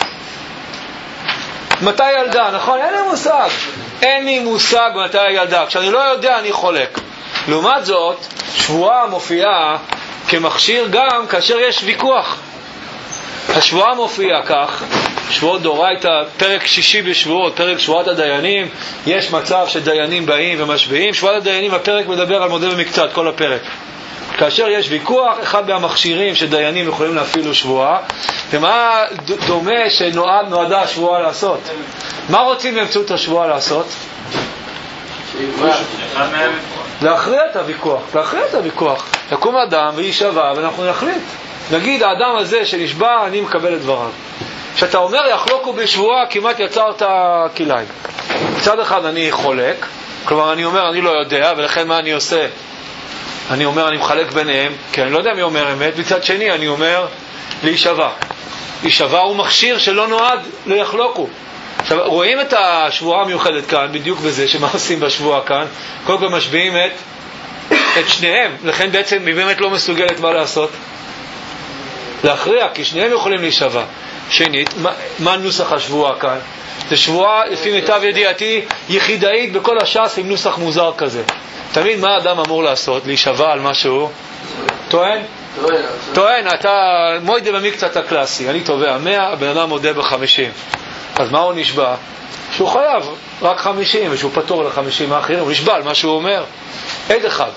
מתי ילדה? נכון? אין לי מושג. אין לי מושג מתי ילדה. כשאני לא יודע אני חולק. לעומת זאת, שבועה מופיעה כמכשיר גם כאשר יש ויכוח. השבועה מופיעה כך, שבועות דאורייתא, פרק שישי בשבועות, פרק שבועת הדיינים, יש מצב שדיינים באים ומשביעים. שבועת הדיינים, הפרק מדבר על מודה במקצת, כל הפרק. כאשר יש ויכוח, אחד מהמכשירים שדיינים יכולים להפעיל שבועה. ומה דומה שנועד, נועדה השבועה לעשות? מה רוצים באמצעות השבועה לעשות? להכריע את הוויכוח, להכריע את הוויכוח. יקום אדם וישבע ואנחנו נחליט. נגיד האדם הזה שנשבע, אני מקבל את דבריו. כשאתה אומר יחלוקו בשבועה, כמעט יצרת כלאיים. מצד אחד אני חולק, כלומר אני אומר אני לא יודע, ולכן מה אני עושה? אני אומר אני מחלק ביניהם, כי אני לא יודע מי אומר אמת. מצד שני אני אומר להישבע. להישבע הוא מכשיר שלא נועד ליחלוקו. עכשיו רואים את השבועה המיוחדת כאן בדיוק בזה שמה עושים בשבועה כאן, קודם כל משביעים את, את שניהם. לכן בעצם היא באמת לא מסוגלת מה לעשות, להכריע, כי שניהם יכולים להישבע. שנית, מה, מה נוסח השבועה כאן? זה שבועה לפי מיטב ידיעתי יחידאית בכל הש"ס עם נוסח מוזר כזה. תמיד מה האדם אמור לעשות? להישבע על משהו טוען. טוען, אתה מוידה במקצת הקלאסי, אני תובע מאה, הבן אדם מודה בחמישים. אז מה הוא נשבע? שהוא חייב רק חמישים, ושהוא פטור לחמישים האחרים, הוא נשבע על מה שהוא אומר. עד אחד.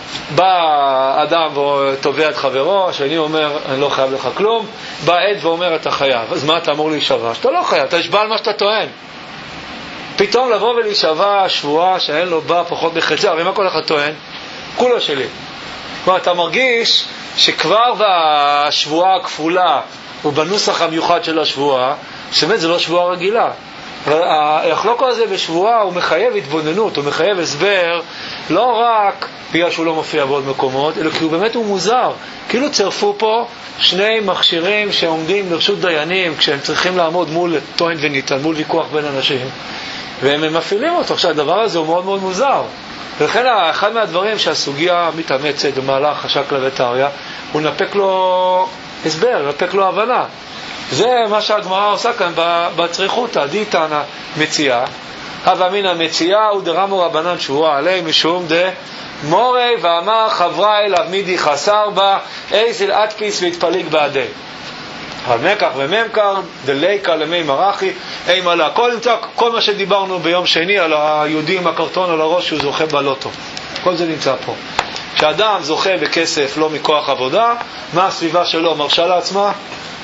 בא אדם ותובע את חברו, השני אומר, אני לא חייב לך כלום, בא עד ואומר, אתה חייב. אז מה אתה אמור להישבע? שאתה לא חייב, אתה נשבע על מה שאתה טוען. פתאום לבוא ולהישבע שבועה שאין לו בה פחות בחצי, הרי מה כל אחד טוען? כולו שלי. כלומר, אתה מרגיש שכבר בשבועה הכפולה, ובנוסח המיוחד של השבועה, שבאמת זה לא שבועה רגילה. החלוק הזה בשבועה הוא מחייב התבוננות, הוא מחייב הסבר, לא רק בגלל שהוא לא מופיע בעוד מקומות, אלא כי הוא באמת הוא מוזר. כאילו צרפו פה שני מכשירים שעומדים לרשות דיינים, כשהם צריכים לעמוד מול טוען וניתן, מול ויכוח בין אנשים, והם מפעילים אותו. עכשיו, הדבר הזה הוא מאוד מאוד מוזר. ולכן אחד מהדברים שהסוגיה מתאמצת במהלך השקלא וטריא, הוא נפק לו הסבר, נפק לו הבנה. זה מה שהגמרא עושה כאן בצריכותא, דיתנא מציאה, הווה אמינא מציאה ודרמו רבנן שבועה עלי משום דה מורי ואמר חברה אליו מידי חסר בה איזל אתקיס והתפליג בעדי. אבל מקח וממכר דליקה למי מרחי אימה לה. כל נמצא, כל מה שדיברנו ביום שני על היהודי עם הקרטון על הראש שהוא זוכה בלוטו, כל זה נמצא פה. כשאדם זוכה בכסף לא מכוח עבודה, מה הסביבה שלו מרשה לעצמה?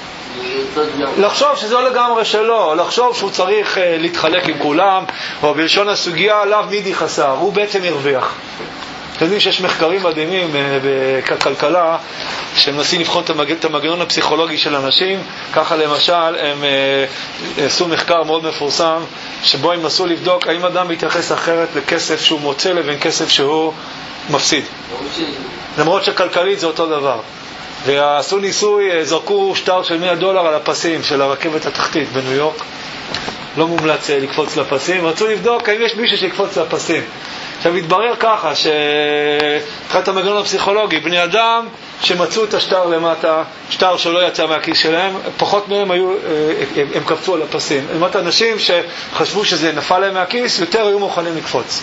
לחשוב שזה לא לגמרי שלו, לחשוב שהוא צריך להתחלק עם כולם, או בלשון הסוגיה עליו מידי חסר, הוא בעצם הרוויח. אתם יודעים שיש מחקרים מדהימים בכלכלה שמנסים לבחון את המנגנון הפסיכולוגי של אנשים. ככה למשל הם עשו מחקר מאוד מפורסם שבו הם נסו לבדוק האם אדם מתייחס אחרת לכסף שהוא מוצא לבין כסף שהוא מפסיד, למרות שכלכלית זה אותו דבר. ועשו ניסוי, זרקו שטר של מאה דולר על הפסים של הרכבת התחתית בניו יורק. לא מומלץ לקפוץ לפסים, רצו לבדוק האם יש מישהו שיקפוץ לפסים. עכשיו התברר ככה שאחת המנגנון הפסיכולוגי, בני אדם שמצאו את השטר למטה, שטר שלא יצא מהכיס שלהם, פחות מהם היו, הם קפצו על הפסים. למעט אנשים שחשבו שזה נפל להם מהכיס, יותר היו מוכנים לקפוץ.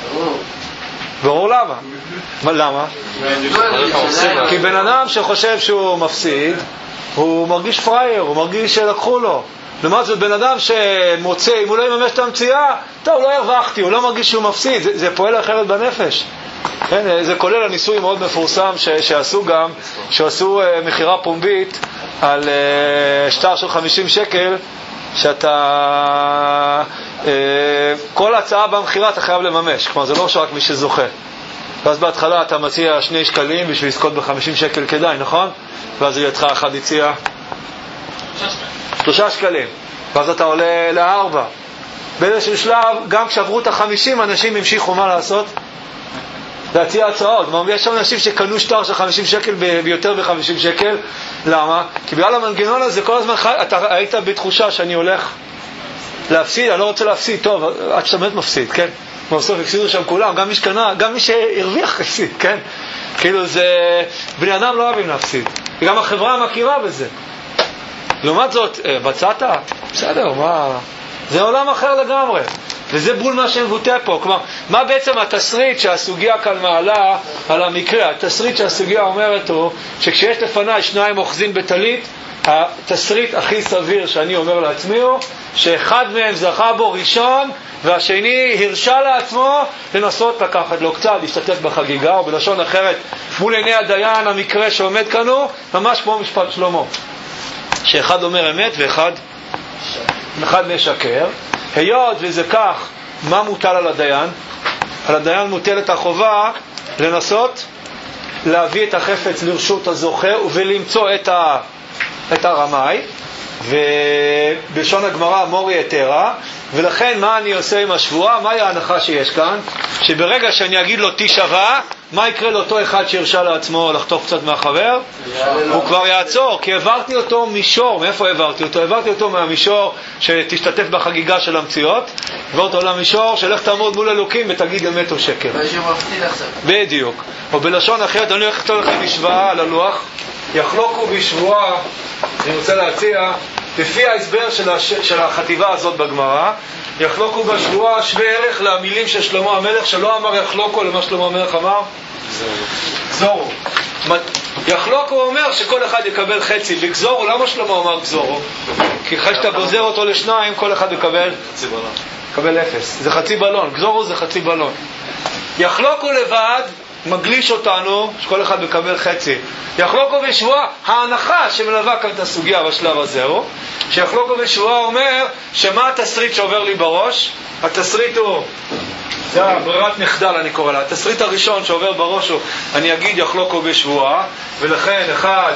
ברור למה? למה? כי בן אדם שחושב שהוא מפסיד, הוא מרגיש פרייר, הוא מרגיש שלקחו לו. למעט זאת, בן אדם שמוצא, אם הוא לא יממש את המציאה, טוב, לא הרווחתי, הוא לא מרגיש שהוא מפסיד. זה, זה פועל אחרת בנפש. כן, זה כולל הניסוי מאוד מפורסם ש, שעשו גם, שעשו uh, מחירה פומבית על uh, שטר של חמישים שקל, שאתה uh, כל הצעה במחירה אתה חייב לממש. כלומר, זה לא רק מי שזוכה. ואז בהתחלה אתה מציע שני שקלים בשביל לזכות ב-חמישים שקל כדאי, נכון? ואז ידך אחד הציע שלושה שקלים, ואז אתה עולה לארבע. באיזשהו שלב, גם כשעברו את החמישים, אנשים המשיכו מה לעשות? להציע הצעות. יש שם אנשים שקנו שטר של חמישים שקל ביותר ב-חמישים שקל. למה? כי בגלל המנגנון הזה כל הזמן אתה היית בתחושה שאני הולך להפסיד, אני לא רוצה להפסיד, טוב, עד שאתה באמת מפסיד, כן? בסוף הפסידו שם כולם, גם מי שקנה, גם מי שהרוויח הפסיד, כן? כאילו זה, בני אדם לא אוהבים להפסיד, וגם החברה מכירה בזה. לעומת זאת, בצעת, בסדר, מה? זה עולם אחר לגמרי, וזה בול מה שמבוטא פה. כלומר, מה בעצם התסריט שהסוגיה כאן מעלה על המקרה? התסריט שהסוגיה אומרת הוא שכשיש לפניי שניים אוחזים בטלית, התסריט הכי סביר שאני אומר לעצמי הוא שאחד מהם זכה בו ראשון והשני הרשה לעצמו לנסות לקחת לו קצת, להשתתף בחגיגה, או בלשון אחרת מול עיני הדיין המקרה שעומד כאן הוא ממש כמו משפט שלמה, שאחד אומר אמת ואחד אחד משקר. היות וזה כך, מה מוטל על הדיין? על הדיין מוטלת החובה לנסות להביא את החפץ לרשות הזוכה ולמצוא את ה... את הרמאי, ובלשון הגמרא מורי יתרה. ולכן מה אני עושה עם השבועה? מהי ההנחה שיש כאן? שברגע שאני אגיד לו תשבע, מה יקרה לאותו אחד שהרשה לעצמו לחטוף קצת מהחבר? הוא כבר יעצור, כי העברתי אותו מישור. מאיפה העברתי אותו? העברתי אותו מהמישור שתשתתף בחגיגה של המציאות, העברתי אותו למישור שלך תעמוד מול אלוקים ותגיד אמת או שקר. בדיוק. או בלשון אחרת, אני הולך לכתוב לכם משוואה על הלוח, יחלוקו בשבועה, אני רוצה להציע, לפי ההסבר של, הש... של החטיבה הזאת בגמרא, יחלוקו בשבועה שווה ערך למילים של שלמה המלך, שלא אמר יחלוקו, למה שלמה המלך אמר? זורו. זורו. יחלוק הוא אומר שכל אחד יקבל חצי, וגזורו, למה שלמה אומר גזורו? כי אחרי שאתה גוזר אותו לשניים, כל אחד יקבל חצי בלון. יקבל אפס, זה חצי בלון, גזורו זה חצי בלון. יחלוק הוא לבד, מגליש אותנו, שכל אחד מקבל חצי. יחלוק הוא בשבועה, ההנחה שמלווה כאן את הסוגיה בשלב הזה הוא, שיחלוק הוא בשבועה אומר, שמה התסריט שעובר לי בראש? התסריט הוא, זה ברירת מחדל אני קורא לה, התסריט הראשון שעובר בראש הוא, אני אגיד יחלוק הוא בשבועה, ולכן אחד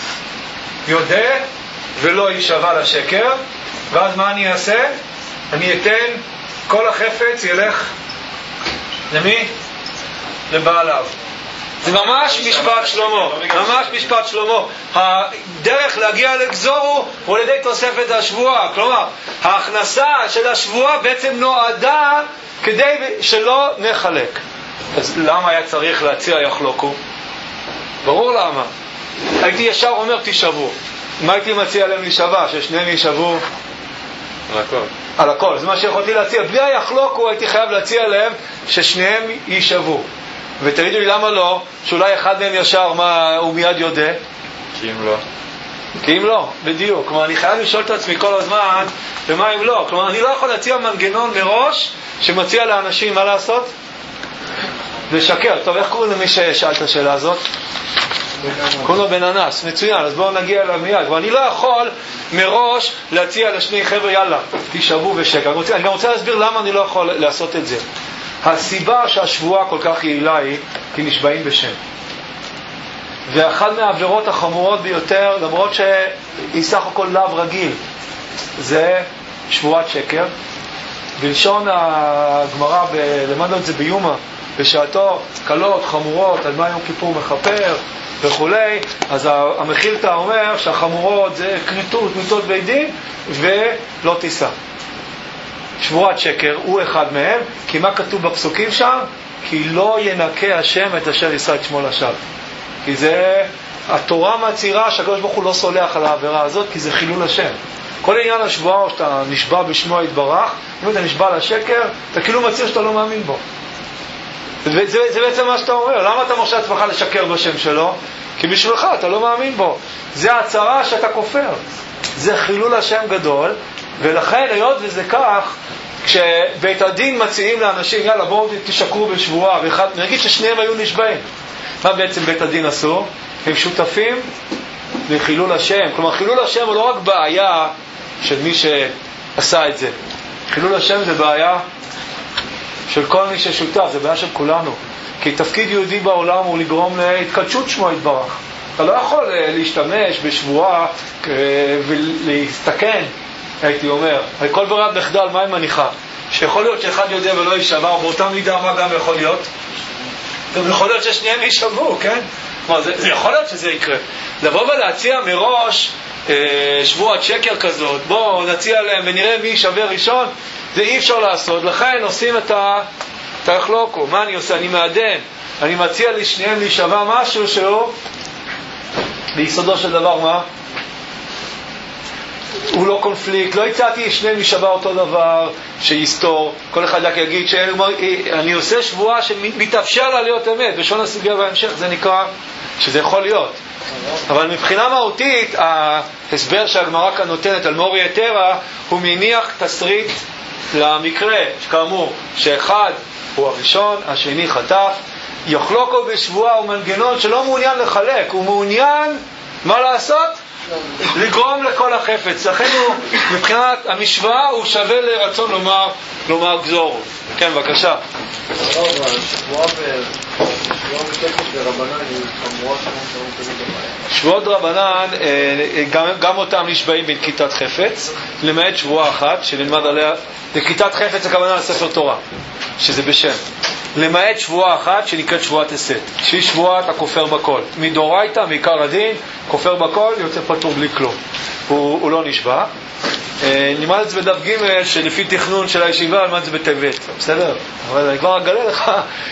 יודע ולא יישבע לשקר, ואז מה אני אעשה? אני אתן, כל החפץ ילך למי? לבעליו. זה ממש משפט שלמה, ממש משפט שלמה. הדרך להגיע לגזורו הוא על ידי תוספת השבועה. כלומר, ההכנסה של השבועה בעצם נועדה כדי שלא נחלק. אז למה היה צריך להציע יחלוקו? ברור למה. הייתי ישר אומר תישבו. מה הייתי מציע להם להישבע? ששניהם יישבו על הכל. על הכל. זה מה שיכולתי להציע. בלי היחלוקו הייתי חייב להציע להם ששניהם יישבו. ותגידו לי למה לא? שאולי אחד מהם ישר מה הוא מיד יודע? כי אם לא. כי אם לא, בדיוק. כלומר, אני חייב לשאול את עצמי כל הזמן, ומה אם לא? כלומר, אני לא יכול להציע מנגנון מראש שמציע לאנשים מה לעשות? לשקר. טוב, איך קוראים למי ששאל את השאלה הזאת? קוראים לו בן אנס. מצוין, אז בואו נגיע אליו מיד. אבל אני לא יכול מראש להציע לשני חבר'ה, יאללה, תישבו ושקר. אני, אני גם רוצה להסביר למה אני לא יכול לעשות את זה. הסיבה שהשבועה כל כך יעילה היא כי נשבעים בשם. ואחת מהעבירות החמורות ביותר, למרות שהיא סך הכל לאו רגיל, זה שבועת שקר. בלשון הגמרא, למדנו את זה ביומה, בשעתו קלות, חמורות, על מה יום כיפור מחפר וכולי, אז המחילתא אומר שהחמורות זה קריטות, מיתות בית דין ולא תישא. שבועת שקר הוא אחד מהם, כי מה כתוב בפסוקים שם? כי לא ינקה השם את אשר יישא את שמו לשווא. כי זה, התורה מצהירה שהקדוש ברוך הוא לא סולח על העבירה הזאת, כי זה חילול השם. כל עניין השבועה, או שאתה נשבע בשמו יתברך, אם אתה נשבע לשקר, אתה כאילו מצהיר שאתה לא מאמין בו. זה, זה, זה בעצם מה שאתה אומר. למה אתה מרשה עצמך לשקר בשם שלו? כי בשבילך אתה לא מאמין בו. זה הצהרה שאתה כופר. זה חילול השם גדול, ולכן היות וזה כך, כשבית הדין מציעים לאנשים, יאללה בואו תשקרו בשבועה, ואחד, נגיד ששניהם היו נשבעים, מה בעצם בית הדין עשו? הם שותפים לחילול השם. כלומר, חילול השם הוא לא רק בעיה של מי שעשה את זה. חילול השם זה בעיה של כל מי ששותף, זה בעיה של כולנו. כי תפקיד יהודי בעולם הוא לגרום להתקדשות שמו יתברך. אתה לא יכול להשתמש בשבועה ולהסתכן, הייתי אומר. על כל ברירת מחדל, מה היא מניחה? שיכול להיות שאחד יודע ולא יישבע, ובאותה מידה מה גם יכול להיות? גם יכול להיות ששניהם יישבעו, כן? כלומר, זה, זה יכול להיות שזה יקרה. לבוא ולהציע מראש אה, שבועת שקר כזאת, בואו נציע להם ונראה מי יישבע ראשון, זה אי אפשר לעשות. לכן עושים את היחלוקו. מה אני עושה? אני מעדן. אני מציע לשניהם להישבע משהו שהוא ביסודו של דבר מה? הוא לא קונפליקט. לא הצעתי שניהם להישבע אותו דבר שיסתור. כל אחד רק יגיד שאני עושה שבועה שמתאפשר לה להיות אמת. בשון הסוגיה בהמשך זה נקרא שזה יכול להיות. אבל מבחינה מהותית ההסבר שהגמרא כאן נותנת על מורי יתרה הוא מניח תסריט למקרה שכאמור שאחד הוא הראשון, השני חטף. יחלוקו בשבועה הוא מנגנון שלא מעוניין לחלק, הוא מעוניין מה לעשות? לגרום לכל החפץ. לכן הוא, מבחינת המשוואה, הוא שווה לרצון לומר, לומר גזור. כן, בבקשה. שבועות רבנן, גם, גם אותם נשבעים בנקיטת חפץ, למעט שבועה אחת, שנלמד עליה, נקיטת חפץ הכוונה לספר תורה, שזה בשם. למעט שבועה אחת שנקראת שבועת הסת, שהיא שבועת הכופר בכל. מדורייתא, מעיקר הדין, כופר בכל, יוצא פטור בלי כלום. הוא, הוא לא נשבע. נלמד את זה בדף ג' שלפי תכנון של הישיבה, נלמד את זה בטבת. בסדר? אבל אני כבר אגלה לך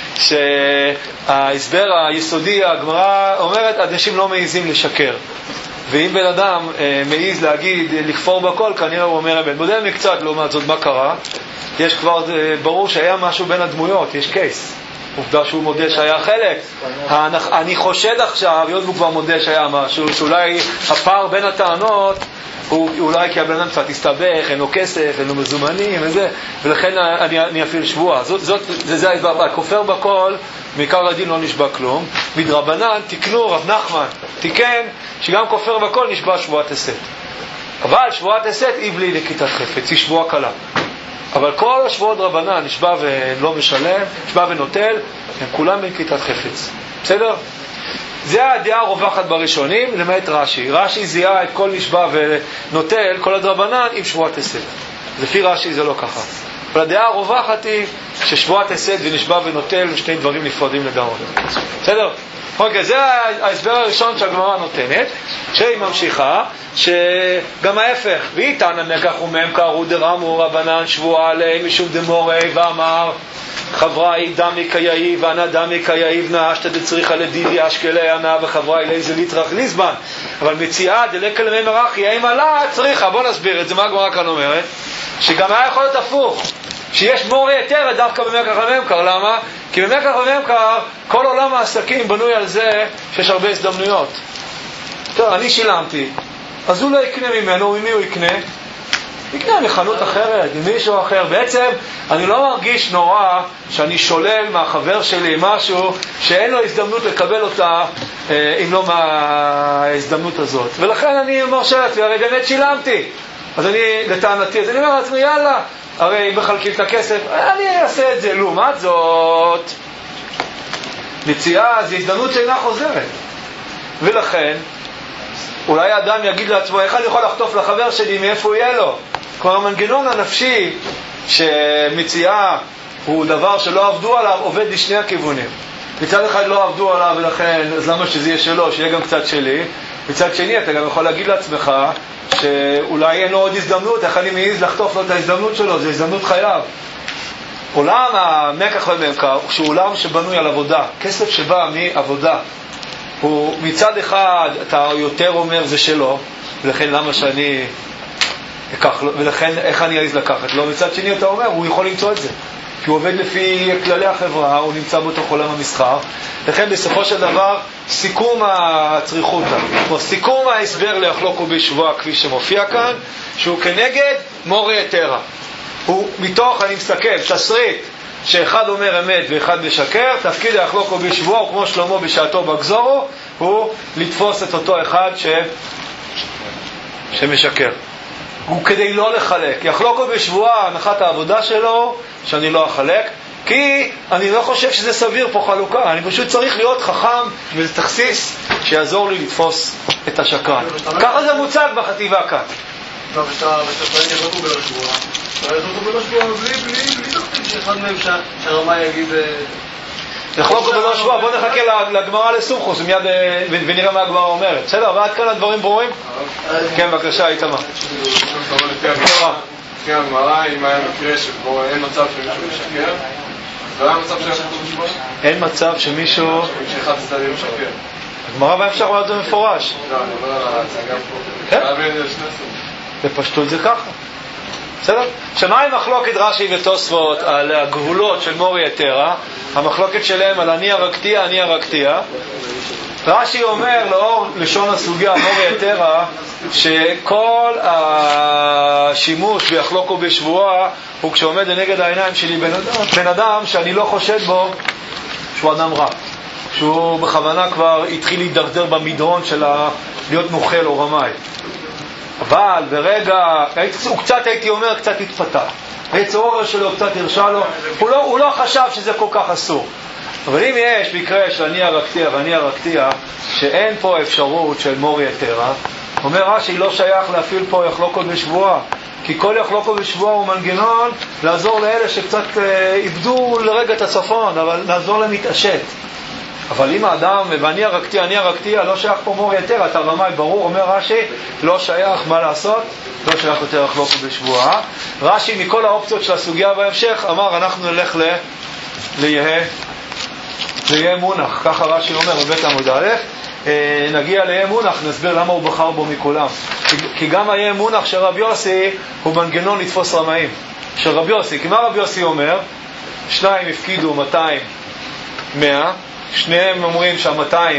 שההסבר היסודי, הגמרא אומרת, אנשים לא מעיזים לשקר. ואם בן אדם מעיז להגיד, לכפור בכל, כנראה הוא אומר, בן בודל מקצת, לעומת זאת, מה קרה? יש כבר, ברור שהיה משהו בין הדמויות, יש קייס. עובדה שהוא מודה שהיה חלק. אני חושד עכשיו, היות הוא כבר מודה שהיה משהו, שאולי הפער בין הטענות הוא אולי כי הבן אדם קצת הסתבך, אין לו כסף, אין לו מזומנים וזה, ולכן אני, אני אפעיל שבועה. זאת, זאת, זה, זה ההסבר, הכופר בכל, מעיקר הדין לא נשבע כלום. מדרבנן תקנו, רב נחמן תיקן שגם כופר בכל נשבע שבועת הסת. אבל שבועת הסת היא בלי נקיטת חפץ, היא שבועה קלה. אבל כל השבועות רבנן נשבע ולא משלם, נשבע ונוטל, הם כולם בנקיטת חפץ. בסדר? זה הדעה הרווחת בראשונים, למעט רש"י. רש"י זיהה את כל נשבע ונוטל, כל הדרבנן, עם שבועת הסת. לפי רש"י זה לא ככה. אבל הדעה הרווחת היא ששבועת הסת ונשבע ונוטל הם שני דברים נפרדים לגמרי. בסדר? אוקיי, זה ההסבר הראשון שהגמרא נותנת, שהיא ממשיכה, שגם ההפך, והיא טענה מקח וממכר ודרמו רבנן שבועה עליהם משום דמורי ואמר חברי דמי קייאי וענה דמי קייאי ונאשת דצריכה לדידי אשקלי ענה וחברי לאיזה ליטרח ליזבן, אבל מציאה דלקל מי מרחי האם עלה צריכה. בוא נסביר את זה, מה הגמרא כאן אומרת? שגם היה יכול להיות הפוך, שיש מורי יותר דווקא במקח וממכר. למה? כי במקח וממכר כל עולם העסקים בנוי על זה שיש הרבה הזדמנויות. טוב, אני שילמתי, אז הוא לא יקנה ממנו, ממי הוא יקנה? יקנה מחנות אחרת, עם מישהו אחר. בעצם אני לא מרגיש נורא שאני שולל מהחבר שלי משהו שאין לו הזדמנות לקבל אותה, אם לא מההזדמנות הזאת. ולכן אני מרשה לעצמי, הרי באמת שילמתי. אז אני, לטענתי, אז אני אומר לעצמי, יאללה, הרי אם מחלקים את הכסף, אני אעשה את זה. לעומת זאת, מציאה, זו הזדמנות שאינה חוזרת. ולכן, אולי האדם יגיד לעצמו, איך אני יכול לחטוף לחבר שלי, מאיפה הוא יהיה לו? כלומר, המנגנון הנפשי שמציאה הוא דבר שלא עבדו עליו, עובד לשני הכיוונים. מצד אחד לא עבדו עליו, ולכן, אז למה שזה יהיה שלו, שיהיה גם קצת שלי? מצד שני, אתה גם יכול להגיד לעצמך, שאולי אין לו עוד הזדמנות, איך אני מעיז לחטוף לו את ההזדמנות שלו, זו הזדמנות חייו. עולם המקח וממכר, שהוא עולם שבנוי על עבודה, כסף שבא מעבודה. הוא מצד אחד, אתה יותר אומר זה שלו, ולכן למה שאני אקח לו, ולכן איך אני אעיז לקחת לו? מצד שני אתה אומר, הוא יכול למצוא את זה, כי הוא עובד לפי כללי החברה, הוא נמצא בתוך עולם המסחר. לכן בסופו של דבר, סיכום הצריכותא, או סיכום ההסבר להחלוקו בשבועה כפי שמופיע כאן, שהוא כנגד מורי יתרה. הוא מתוך, אני מסתכל, תסריט, שאחד אומר אמת ואחד משקר, תפקיד להחלוקו בשבועה, הוא כמו שלמה בשעתו בגזורו, הוא לתפוס את אותו אחד ש... שמשקר. הוא כדי לא לחלק. יחלוקו בשבועה, הנחת העבודה שלו, שאני לא אחלק, כי אני לא חושב שזה סביר פה חלוקה. אני פשוט צריך להיות חכם וזה תכסיס שיעזור לי לתפוס את השקרן. ככה זה מוצג בחטיבה כאן. טוב, שאתה פועל יחלוקו בלא שבועה. אתה יחלוקו בלא שבועה בלי תכתיב שאחד מהם שהרמה יגיד... יחלוקו בלא שבועה. בוא נחכה לגמרא לסומכוס ומיד ונראה מה הגמרא אומרת. בסדר? ועד כאן הדברים ברורים? כן, בבקשה, איתמר. לפי הגמרא, אם היה מקרה שבו אין מצב שמישהו משקר, לא היה מצב שיחלוקו בשבועה? אין מצב שמישהו... שאחד צדדים משקר. הגמרא בהמשך אומרת זה מפורש. לא, אני אומר על ההצגה פה. כן? להבין שני סוגים. בפשטות זה ככה. בסדר? שמה עם מחלוקת רש"י ותוספות על הגבולות של מורי יתרה? המחלוקת שלהם על אני הרקתיה, אני הרקתיה. רש"י אומר לאור לשון הסוגיה מורי יתרה שכל השימוש ביחלוקו בשבועה הוא כשעומד לנגד העיניים שלי בן אדם, בן אדם שאני לא חושד בו שהוא אדם רע, שהוא בכוונה כבר התחיל להידרדר במדרון של להיות נוכל או רמאי. אבל ברגע, הוא קצת הייתי אומר, קצת התפתח. היצור שלו קצת הרשה לו, הוא לא, הוא לא חשב שזה כל כך אסור. אבל אם יש מקרה של אני הרקתיה ואני הרקתיה, שאין פה אפשרות של מורי יתרה, אומר רש"י לא שייך להפעיל פה יחלוקו בשבועה, כי כל יחלוקו בשבועה הוא מנגנון לעזור לאלה שקצת אה, איבדו לרגע את הצפון, אבל לעזור להם להתעשת. אבל אם האדם, ואני הרקתיה, אני הרקתיה, לא שייך פה מורי יתרה, אתה רמאי ברור, אומר רש"י, לא שייך, מה לעשות? לא שייך יותר יחלוקו בשבועה. רש"י מכל האופציות של הסוגיה בהמשך אמר אנחנו נלך ל... ליהא ליהא מונח, ככה רש"י אומר בבית עמוד א', נגיע ליהא מונח, נסביר למה הוא בחר בו מכולם. כי, כי גם היהא מונח של רב יוסי הוא מנגנון לתפוס רמאים של רב יוסי. כי מה רב יוסי אומר? שניים הפקידו מאתיים מאה, שניהם אומרים שהמאתיים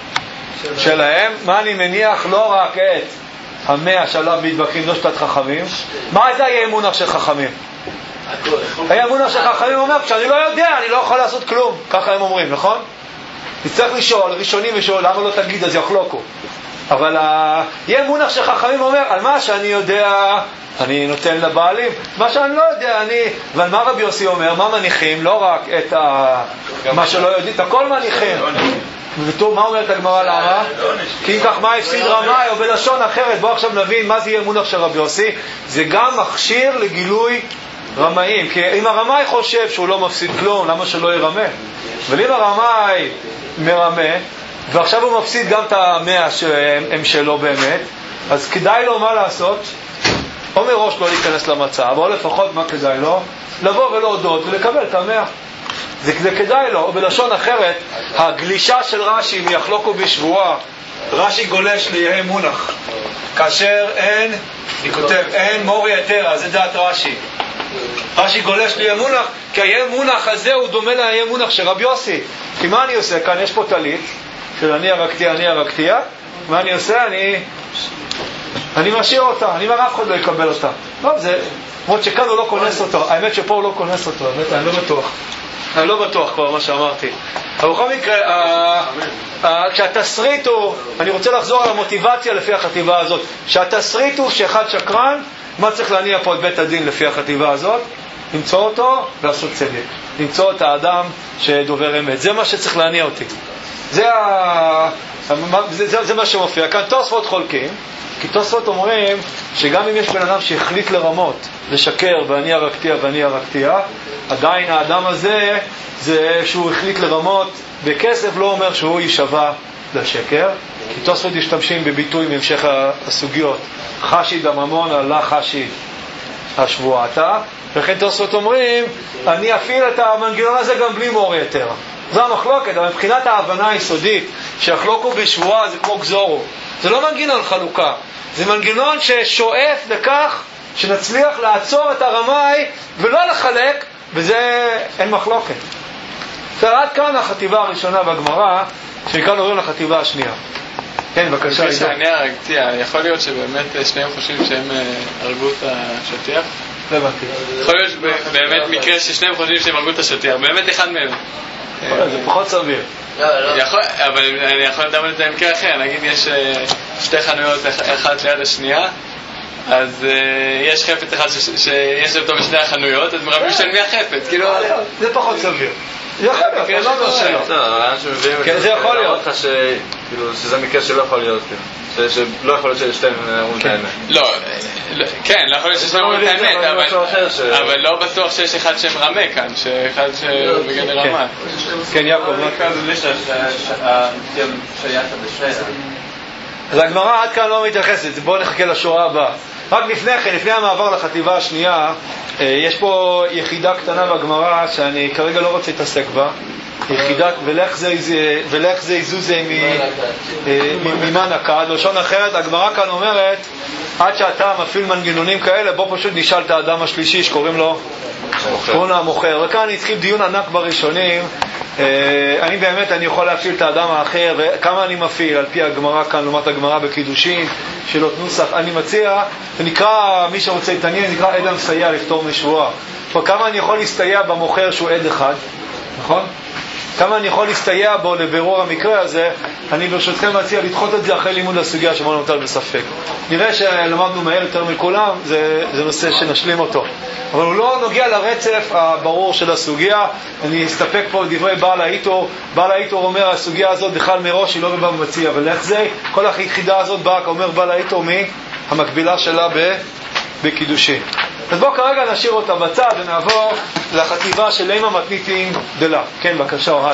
שלהם, מה אני מניח? לא רק את המאה שעליו מתווכחים לא שתת חכמים. מה זה היה אמונח של חכמים? היה אמונח של חכמים אומר, כשאני לא יודע אני לא יכול לעשות כלום, ככה הם אומרים, נכון? נצטרך לשאול, ראשונים לשאול, למה לא תגיד אז יחלוקו. אבל יהיה אמונח של חכמים אומר, על מה שאני יודע אני נותן לבעלים, מה שאני לא יודע אני, ועל מה רבי יוסי אומר, מה מניחים? לא רק את ה... מה שלא יודעים, את הכל מניחים. וטוב, מה אומרת הגמרא למה? כי אם כך מה הפסיד רמאי או בלשון אחרת, בואו עכשיו נבין מה זה יהיה אמונח של רבי יוסי. זה גם מכשיר לגילוי רמאים, כי אם הרמאי חושב שהוא לא מפסיד כלום, למה שלא ירמה? אבל אם הרמאי מרמה ועכשיו הוא מפסיד גם את המאה שהם שלו באמת, אז כדאי לו מה לעשות? או מראש לא להיכנס למצב, או לפחות מה כדאי לו? לבוא ולהודות ולקבל את המאה. זה, זה כדאי לו. או בלשון אחרת, הגלישה של רש"י מיחלוקו בשבועה, רש"י גולש ליהי מונח כאשר אין, אני כותב, אין מורי יתרה, זה דעת רש"י. רש"י גולש ליהי מונח כי היהי מונח הזה הוא דומה ליהי מונח של רבי יוסי. כי מה אני עושה כאן? יש פה טלית של אני הרקתיה, אני הרקתיה. מה אני עושה? אני אני משאיר אותה, אני אומר אף אחד לא יקבל אותה. לא, זה, למרות שכאן הוא לא כונס אותו. האמת שפה הוא לא כונס אותו, האמת, אני לא בטוח. אני לא בטוח כבר מה שאמרתי. אבל בכל מקרה, כשהתסריט הוא, אני רוצה לחזור על המוטיבציה לפי החטיבה הזאת, שהתסריט הוא שאחד שקרן, מה צריך להניע פה את בית הדין לפי החטיבה הזאת? למצוא אותו ולעשות צדק. למצוא את האדם שדובר אמת. זה מה שצריך להניע אותי. זה, ה... זה, זה, זה מה שמופיע. כאן תוספות חולקים, כי תוספות אומרים שגם אם יש בן אדם שהחליט לרמות, לשקר ואני הרקתיה ואני הרקתיה, עדיין האדם הזה, זה שהוא החליט לרמות בכסף לא אומר שהוא יישבע לשקר. כי תוספות משתמשים בביטוי מהמשך הסוגיות. חשי דממון עלה חשי השבועתה, וכן תוספות אומרים אני אפעיל את המנגנון הזה גם בלי מור יתר. זו המחלוקת, אבל מבחינת ההבנה היסודית שיחלוקו בשבועה זה כמו גזורו, זה לא מנגנון חלוקה, זה מנגנון ששואף לכך שנצליח לעצור את הרמאי ולא לחלק, וזה אין מחלוקת. עד כאן החטיבה הראשונה בגמרא, שכאן עוברים לחטיבה השנייה. כן, בבקשה. לפי שאני הרקתיה, יכול להיות שבאמת שניהם חושבים שהם הרגו את השטיח? לא הבנתי. יכול להיות באמת מקרה ששניהם חושבים שהם הרגו את השטיח, באמת אחד מהם. זה פחות סביר. אבל אני יכול לדעת את זה במקרה אחר, נגיד יש שתי חנויות אחת ליד השנייה, אז יש חפת אחד שיש אותו בשני החנויות, אז מרבים של מי החפת, כאילו... זה פחות סביר. זה יכול להיות, לא אומר שלא. זה יכול להיות. שזה מקרה שלא יכול להיות, שלא יכול להיות ששתיים אומרים את האמת. לא, כן, לא יכול להיות ששתיים אומרים את האמת, אבל לא בטוח שיש אחד שמרמה כאן, שאחד שבגדר רמה. כן, יעקב, מה כאן? אז הגמרא עד כאן לא מתייחסת, בואו נחכה לשורה הבאה. רק לפני כן, לפני המעבר לחטיבה השנייה, יש פה יחידה קטנה בגמרא שאני כרגע לא רוצה להתעסק בה. יחידת ולך זה איזוזה ממה נקד. לשון אחרת, הגמרא כאן אומרת עד שאתה מפעיל מנגנונים כאלה, בוא פשוט נשאל את האדם השלישי שקוראים לו קוראים לו המוכר. וכאן התחיל דיון ענק בראשונים, אני באמת אני יכול להפעיל את האדם האחר וכמה אני מפעיל על פי הגמרא כאן לעומת הגמרא בקידושין שלו נוסח. אני מציע, זה נקרא, מי שרוצה להתעניין, נקרא עד המסייע לפתור משבועה. כמה אני יכול להסתייע במוכר שהוא עד אחד, נכון? כמה אני יכול להסתייע בו לבירור המקרה הזה. אני ברשותכם מציע לדחות את זה אחרי לימוד הסוגיה שבוא נוטל בספק. נראה שלמדנו מהר יותר מכולם, זה, זה נושא שנשלים אותו, אבל הוא לא נוגע לרצף הברור של הסוגיה. אני אסתפק פה דברי בעל האיתור. בעל האיתור אומר הסוגיה הזאת בכלל מראש היא לא בבא מציע, אבל איך זה? כל היחידה הזאת באה, אומר בעל האיתור, מהמקבילה שלה בקידושין. אז בואו כרגע נשאיר אותה בצד ונעבור לחטיבה של אימה מתניתין דלה. כן, בבקשה, אוהד.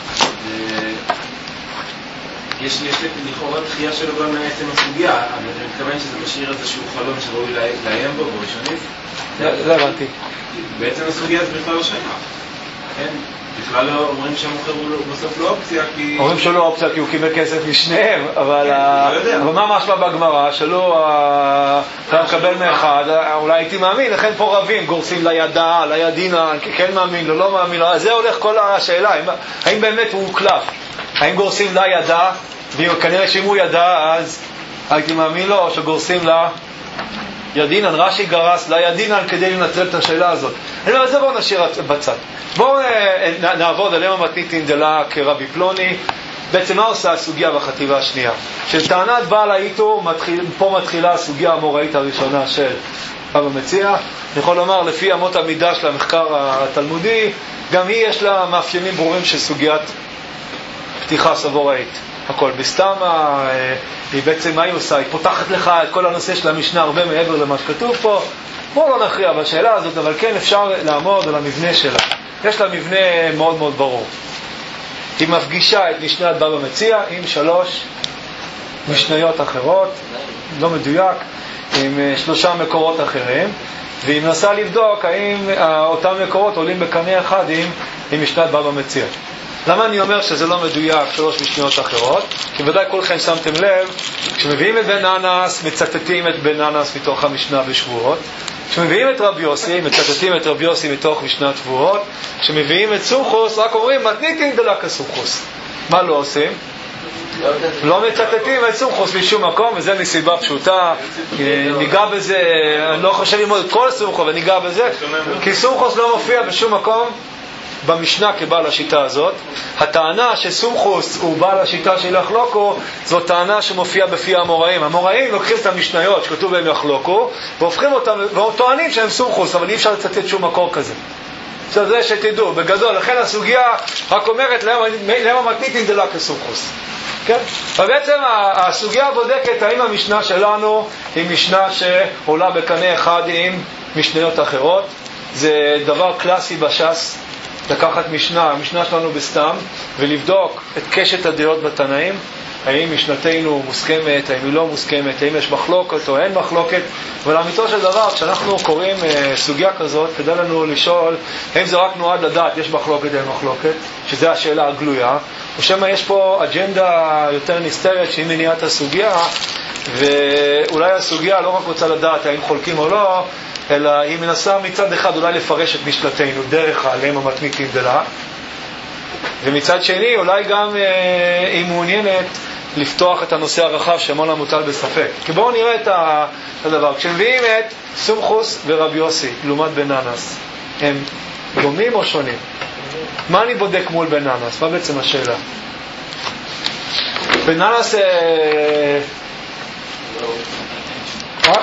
יש לכאורה דחייה שלו גם מעצם הסוגיה, אבל אני מתכוון שזה משאיר איזשהו חלום שראוי לעיין בו בראשונית. לא הבנתי. בעצם הסוגיה זה בכלל לא שייך. כן? בכלל אומרים שהמוכר הוא בסוף לא אופציה כי... אומרים שלא אופציה כי הוא קיבל כסף משניהם, אבל מה משמע בגמרא? שלא אתה מקבל מאחד, אולי הייתי מאמין, לכן פה רבים, גורסים לידה, לידינה, כן מאמין, לא מאמין, זה הולך כל השאלה, האם באמת הוא קלף? האם גורסים לידה, וכנראה שאם הוא ידע, אז הייתי מאמין לו, שגורסים לה ידינן, רש"י גרס לידינן כדי לנצל את השאלה הזאת. אני אומר, זה בואו נשאיר בצד. בואו נעבוד עליהם המתניתין דלה כרבי פלוני. בעצם מה עושה הסוגיה בחטיבה השנייה? של טענת בעל האיתור, מתחיל, פה מתחילה הסוגיה המוראית הראשונה של רב המציע. אני יכול לומר, לפי אמות המידה של המחקר התלמודי, גם היא יש לה מאפיינים ברורים של סוגיית פתיחה סבוראית. הכל בסתמה, היא בעצם מה היא עושה? היא פותחת לך את כל הנושא של המשנה הרבה מעבר למה שכתוב פה. בואו לא נכריע בשאלה הזאת, אבל כן אפשר לעמוד על המבנה שלה. יש לה מבנה מאוד מאוד ברור. היא מפגישה את משנת בבא מציע עם שלוש משניות אחרות, לא מדויק, עם שלושה מקורות אחרים, והיא מנסה לבדוק האם אותם מקורות עולים בקנה אחד עם, עם משנת בבא מציע. למה אני אומר שזה לא מדויק שלוש משניות אחרות? כי ודאי כולכם שמתם לב, כשמביאים את בן ננס, מצטטים את בן ננס מתוך המשנה בשבועות. כשמביאים את רבי יוסי, מצטטים את רבי יוסי מתוך משנת שבועות. כשמביאים את סומכוס, רק אומרים מתניתין דלה כסומכוס. מה לא עושים? לא מצטטים את סומכוס בשום מקום, וזה מסיבה פשוטה. ניגע בזה, אני לא חושב ללמוד את כל סומכוס, אבל ניגע בזה, כי סומכוס לא מופיע בשום מקום במשנה כבעל השיטה הזאת. הטענה שסומכוס הוא בעל השיטה של יחלוקו, זו טענה שמופיעה בפי המוראים. המוראים לוקחים את המשניות שכתוב בהם יחלוקו והופכים אותם, וטוענים שהם סומכוס, אבל אי אפשר לצטט שום מקור כזה. זה שתדעו, בגדול, לכן הסוגיה רק אומרת למה מתניתין דלה כסומכוס. כן? ובעצם הסוגיה בודקת האם המשנה שלנו היא משנה שעולה בקנה אחד עם משניות אחרות. זה דבר קלאסי בש"ס, לקחת משנה, המשנה שלנו בסתם, ולבדוק את קשת הדעות בתנאים, האם משנתנו מוסכמת, האם היא לא מוסכמת, האם יש מחלוקת או אין מחלוקת. ולאמיתו של דבר, כשאנחנו קוראים אה, סוגיה כזאת, כדאי לנו לשאול, האם זה רק נועד לדעת, יש מחלוקת, אין מחלוקת, שזו השאלה הגלויה, או שמה יש פה אג'נדה יותר נסתרת שהיא מניעת הסוגיה, ואולי הסוגיה לא רק רוצה לדעת האם חולקים או לא, אלא היא מנסה מצד אחד אולי לפרש את משלתנו דרך העליהם המתניתין דלה, ומצד שני אולי גם אה, היא מעוניינת לפתוח את הנושא הרחב שמונה מוטל בספק. כי בואו נראה את הדבר. כשמביאים את סומכוס ורבי יוסי לעומת בן ננס, הם דומים או שונים? מה אני בודק מול בן ננס? מה בעצם השאלה? בן ננס אה... אה?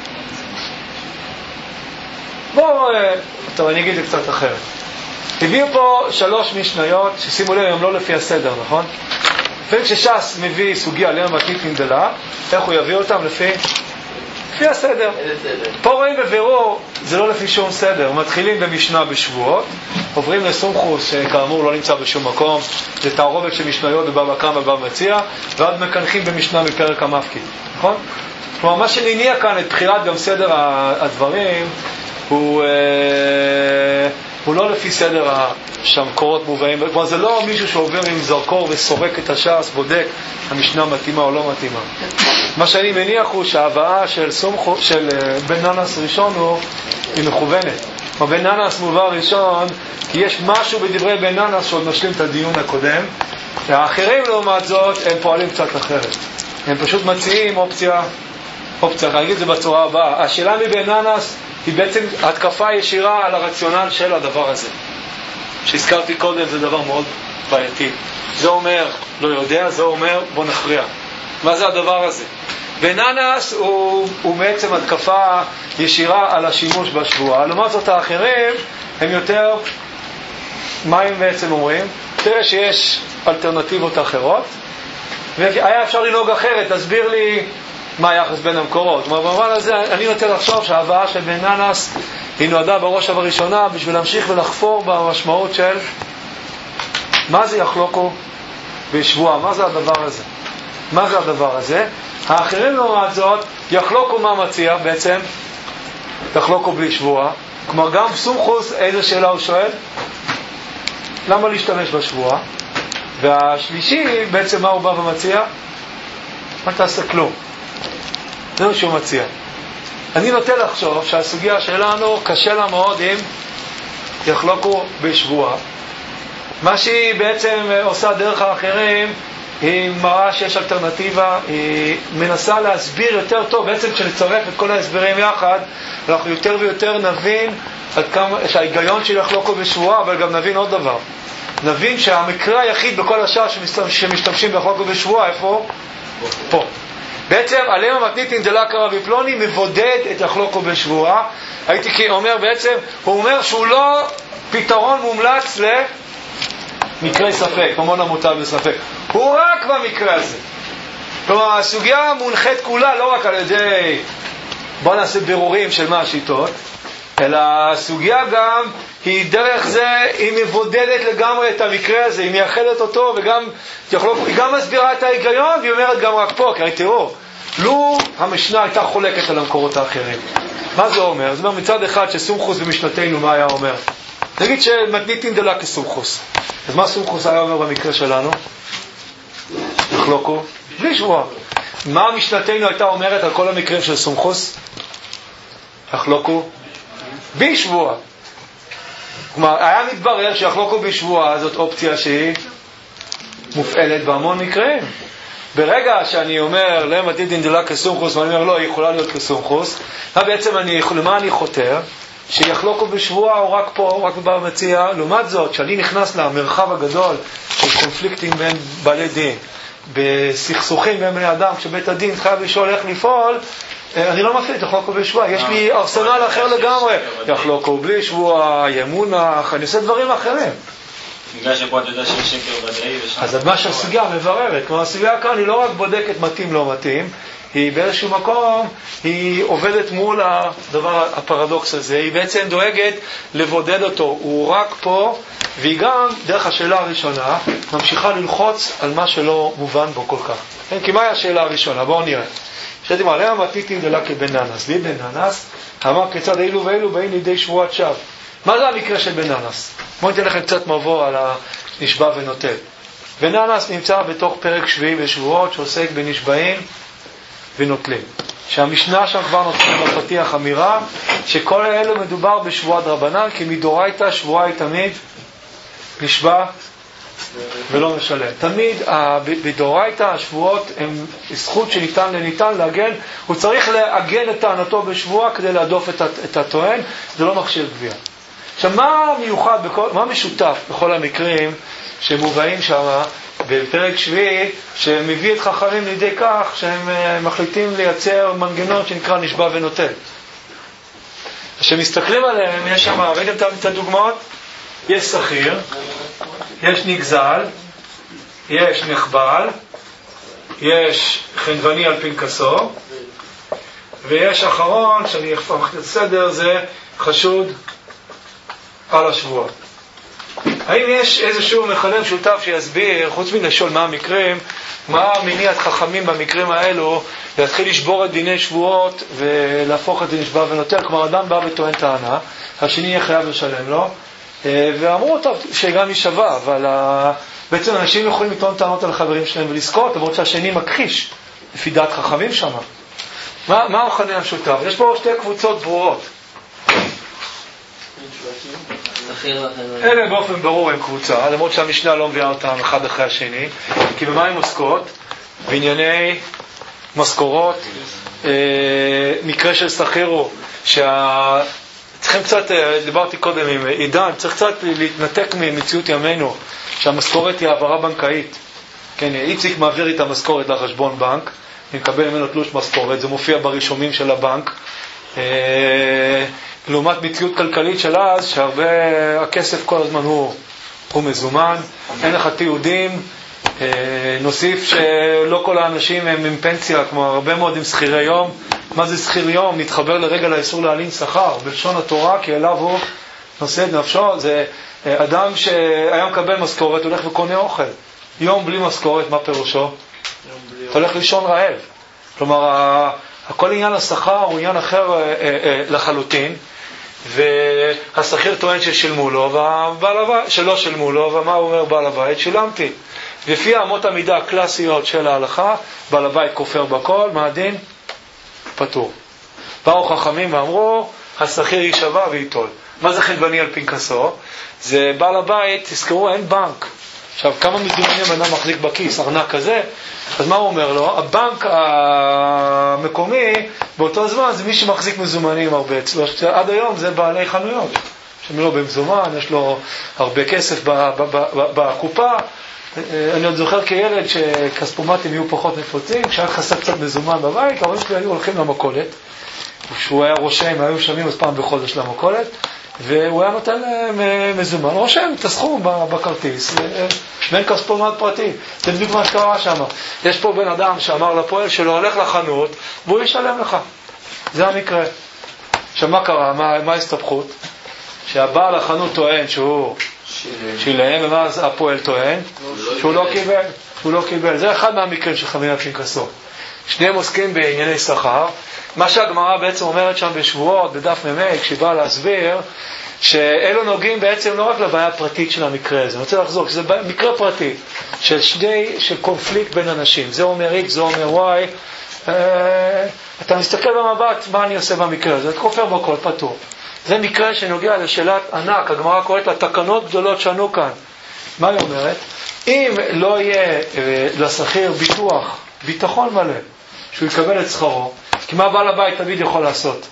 בואו, טוב, אני אגיד את קצת אחרת. הביאו פה שלוש משניות, ששימו לב, הם לא לפי הסדר, נכון? לפעמים כשש"ס מביא סוגיה למה מתניתין דלה, איך הוא יביא אותם? לפי? לפי הסדר. פה רואים בבירור, זה לא לפי שום סדר. מתחילים במשנה בשבועות, עוברים לסומכוס, שכאמור לא נמצא בשום מקום, זה תערובת של משניות בבבא קמא ובבא מציע, ועד מקנחים במשנה מפרק המפקיד, נכון? כלומר, מה שמניע כאן את בחירת גם סדר הדברים, הוא, אה, הוא לא לפי סדר שהמקורות מובאים, כלומר זה לא מישהו שעובר עם זרקור וסורק את הש"ס, בודק המשנה מתאימה או לא מתאימה. מה שאני מניח הוא שההבאה של, סומכו, של בן ננס ראשון הוא, היא מכוונת. בן ננס מובא ראשון כי יש משהו בדברי בן ננס שעוד נשלים את הדיון הקודם, והאחרים לעומת זאת הם פועלים קצת אחרת, הם פשוט מציעים אופציה אופציה, אני אגיד את זה בצורה הבאה. השאלה מבן ננס היא בעצם התקפה ישירה על הרציונל של הדבר הזה שהזכרתי קודם. זה דבר מאוד בעייתי. זה אומר לא יודע, זה אומר בוא נכריע. מה זה הדבר הזה? בן ננס הוא, הוא בעצם התקפה ישירה על השימוש בשבועה. לעומת זאת האחרים הם יותר, מה הם בעצם אומרים? תראה שיש אלטרנטיבות אחרות והיה אפשר לנהוג אחרת, תסביר לי מה היחס בין המקורות. כלומר, במובן הזה אני רוצה לחשוב שההבאה של בן ננס היא נועדה בראש ובראשונה בשביל להמשיך ולחפור במשמעות של מה זה יחלוקו בשבועה, מה זה הדבר הזה, מה זה הדבר הזה. האחרים לעומת זאת יחלוקו מה מציע בעצם, יחלוקו בלי שבועה. כלומר גם סומכוס איזה שאלה הוא שואל? למה להשתמש בשבועה? והשלישי, בעצם מה הוא בא ומציע? מה תעשה כלום? זה מה שהוא מציע. אני נוטה לחשוב שהסוגיה שלנו קשה לה מאוד אם יחלוקו בשבועה. מה שהיא בעצם עושה דרך האחרים, היא מראה שיש אלטרנטיבה, היא מנסה להסביר יותר טוב. בעצם כשנצרף את כל ההסברים יחד, אנחנו יותר ויותר נבין עד כמה, שההיגיון של יחלוקו בשבועה, אבל גם נבין עוד דבר. נבין שהמקרה היחיד בכל השאר שמשתמשים ביחלוקו בשבועה, איפה? פה. בעצם עליהם המתניתין דלה קרא ופלוני מבודד את יחלוקו בשבועה. הייתי אומר בעצם, הוא אומר שהוא לא פתרון מומלץ למקרה ספק, ממון המוטל בספק. הוא רק במקרה הזה. כלומר, הסוגיה מונחת כולה לא רק על ידי בוא נעשה בירורים של מה השיטות, אלא הסוגיה גם היא דרך זה, היא מבודדת לגמרי את המקרה הזה, היא מייחדת אותו, וגם יחלוק, היא גם מסבירה את ההיגיון, והיא אומרת גם רק פה, כי הרי תראו, לו המשנה הייתה חולקת על המקורות האחרים. מה זה אומר? זה אומר מצד אחד שסומכוס במשנתנו מה היה אומר? נגיד שמתניתין דלה כסומכוס. אז מה סומכוס היה אומר במקרה שלנו? יחלוקו בלי שבועה. מה משנתנו הייתה אומרת על כל המקרים של סומכוס? יחלוקו בלי שבועה. כלומר, היה מתברר שיחלוקו בשבועה זאת אופציה שהיא מופעלת בהמון מקרים. ברגע שאני אומר למה תידין דלה כסומכוס, ואני אומר לא, היא יכולה להיות כסומכוס, מה בעצם אני, למה אני חותר? שיחלוקו בשבועה או רק פה, או רק בבא מציע. לעומת זאת, שאני נכנס למרחב הגדול של קונפליקטים בין בעלי דין, בסכסוכים בין בני אדם, כשבית הדין חייב לשאול איך לפעול, אני לא מפעיל את יחלוקו בשבועה. יש לי ארסנל אחר לגמרי. יחלוקו בלי שבועה, ימונח, אני עושה דברים אחרים. בגלל שפה אתה יודע שיש שקר ודאי. אז מה שהסוגיה מבררת, כלומר הסוגיה כאן היא לא רק בודקת מתאים לא מתאים, היא באיזשהו מקום, היא עובדת מול הדבר הפרדוקס הזה, היא בעצם דואגת לבודד אותו, הוא רק פה, והיא גם, דרך השאלה הראשונה, ממשיכה ללחוץ על מה שלא מובן בו כל כך. כן, כי מהי השאלה הראשונה? בואו נראה. שאתם עליה מתניתין דלה כבן ננס, לי בן ננס, אמר כיצד אילו ואילו באים לידי שבועת שווא. מה זה המקרה של בן ננס? בואו ניתן לכם קצת מבוא על הנשבע ונוטל. בן ננס נמצא בתוך פרק שביעי בשבועות שעוסק בנשבעים ונוטלים. שהמשנה שם כבר נותן בפתיח אמירה שכל אלו מדובר בשבועת רבנן, כי מדורייתא שבועה היא תמיד נשבע ולא משלם. תמיד בדורייתא השבועות הם זכות שניתן לניתן להגן, הוא צריך להגן את טענתו בשבועה כדי להדוף את הטוען, זה לא מכשיר גבייה. עכשיו מה מיוחד, בכל, מה משותף בכל המקרים שמובאים שם בפרק שביעי, שמביא את חכמים לידי כך שהם מחליטים לייצר מנגנון שנקרא נשבע ונוטל. כשמסתכלים עליהם, יש שם, ראיתם את הדוגמאות? יש שכיר, יש נגזל, יש נחבל, יש חנווני על פנקסו, ויש אחרון, שאני אחפוך את הסדר, זה חשוד על השבועה. האם יש איזשהו מכנה משותף שיסביר, חוץ מלשאול מה המקרים, מה מניעת חכמים במקרים האלו, להתחיל לשבור את דיני שבועות ולהפוך את זה נשבע ונוטל? כלומר, אדם בא וטוען טענה, השני יהיה חייב לשלם לו, ואמרו טוב שגם היא שווה, אבל בעצם אנשים יכולים לטעון טענות על החברים שלהם ולזכות, למרות שהשני מכחיש לפי דעת חכמים שם. מה, מה המכנה המשותף? יש פה שתי קבוצות ברורות. אלה באופן ברור הם קבוצה, למרות שהמשנה לא מביאה אותם אחד אחרי השני, כי במה הם עוסקות? בענייני משכורות. מקרה של שכירו, צריכים קצת, דיברתי קודם עם עידן, צריך קצת להתנתק ממציאות ימינו, שהמשכורת היא העברה בנקאית. כן, איציק מעביר את המשכורת לחשבון בנק, אני מקבל ממנו תלוש משכורת, זה מופיע ברישומים של הבנק. לעומת מציאות כלכלית של אז, שהרבה הכסף כל הזמן הוא, הוא מזומן, אין לך תיעודים, נוסיף שלא כל האנשים הם עם פנסיה, כמו הרבה מאוד עם שכירי יום. מה זה שכיר יום? נתחבר לרגע לאיסור להלין שכר, בלשון התורה, כי אליו הוא נושא את נפשו. זה אדם שהיה מקבל משכורת, הולך וקונה אוכל. יום בלי משכורת, מה פירושו? אתה הולך לישון רעב. כלומר, הכל עניין השכר הוא עניין אחר לחלוטין, והשכיר טוען ששילמו לו, והבעל הבית, שלא שילמו לו, ומה הוא אומר בעל הבית? שילמתי. לפי אמות המידה הקלאסיות של ההלכה, בעל הבית כופר בכל, מה הדין? פטור. באו חכמים ואמרו, השכיר יישבע וייטול. מה זה חנווני על פנקסו? זה בעל הבית, תזכרו, אין בנק. עכשיו, כמה מזומנים אדם מחזיק בכיס, ארנק כזה, אז מה הוא אומר לו? הבנק המקומי, באותו זמן, זה מי שמחזיק מזומנים הרבה אצלו, עד היום זה בעלי חנויות. שמי לו במזומן, יש לו הרבה כסף בקופה. אני עוד זוכר כילד שכספומטים יהיו פחות נפוצים, כשהיה חסר קצת מזומן בבית, ההורים שלי היו הולכים למכולת, כשהוא היה רושם, היו שמים אז פעם בחודש למכולת, והוא היה נותן להם מזומן, רושם את הסכום בכרטיס, בין כספומט פרטי. זה בדיוק מה שקרה שם. יש פה בן אדם שאמר לפועל שלו, הולך לחנות, והוא ישלם לך. זה המקרה. עכשיו מה קרה? מה, מה הסתבכות? שהבעל החנות טוען שהוא שילם, ומה הפועל טוען? שהוא לא קיבל. שהוא לא קיבל. זה אחד מהמקרים של חנווני על פנקסו. שניהם עוסקים בענייני שכר. מה שהגמרא בעצם אומרת שם בשבועות, בדף ממי, כשהיא באה להסביר, שאלו נוגעים בעצם לא רק לבעיה הפרטית של המקרה הזה. אני רוצה לחזור, שזה מקרה פרטי, של שני, של קונפליקט בין אנשים. זה אומר X, זה אומר Y. אה, אתה מסתכל במבט, מה אני עושה במקרה הזה? אתה כופר בכל, פטור. זה מקרה שנוגע לשאלת ענק, הגמרא קוראת לה תקנות גדולות שנו כאן. מה היא אומרת? אם לא יהיה לשכיר ביטוח, ביטחון מלא, שהוא יקבל את שכרו, כי מה בעל הבית תמיד יכול לעשות?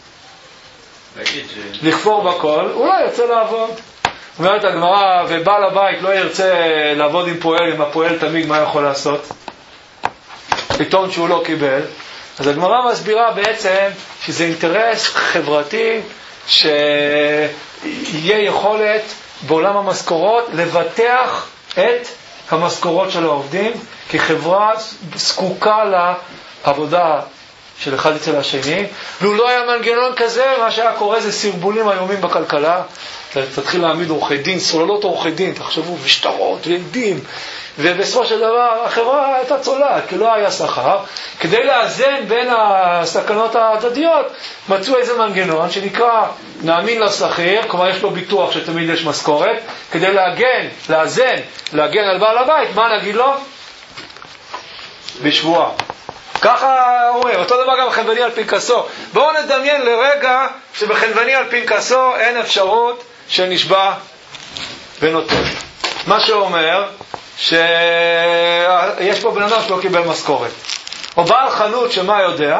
לכפור בכל, הוא לא ירצה לעבוד. אומרת הגמרא, ובעל הבית לא ירצה לעבוד עם פועל, אם הפועל תמיד מה יכול לעשות? לטעון שהוא לא קיבל. אז הגמרא מסבירה בעצם שזה אינטרס חברתי, שיהיה יכולת בעולם המשכורות לבטח את המשכורות של העובדים, כי חברה זקוקה לעבודה של אחד אצל השני, ולו לא היה מנגנון כזה, מה שהיה קורה זה סרבולים איומים בכלכלה. תתחיל להעמיד עורכי דין, סוללות עורכי דין, תחשבו, משטרות ועדים, ובסופו של דבר החברה הייתה צולעת, כי לא היה שכר. כדי לאזן בין הסכנות ההדדיות, מצאו איזה מנגנון שנקרא נאמין לשכיר, כלומר יש לו ביטוח שתמיד יש משכורת, כדי להגן, לאזן, להגן על בעל הבית, מה נגיד לו? בשבועה. ככה אומרים, אותו דבר גם חנווני על פנקסו. בואו נדמיין לרגע שבחנווני על פנקסו אין אפשרות שנשבע ונותן. מה שאומר שיש פה בן אדם שלא קיבל משכורת. או בעל חנות שמה יודע?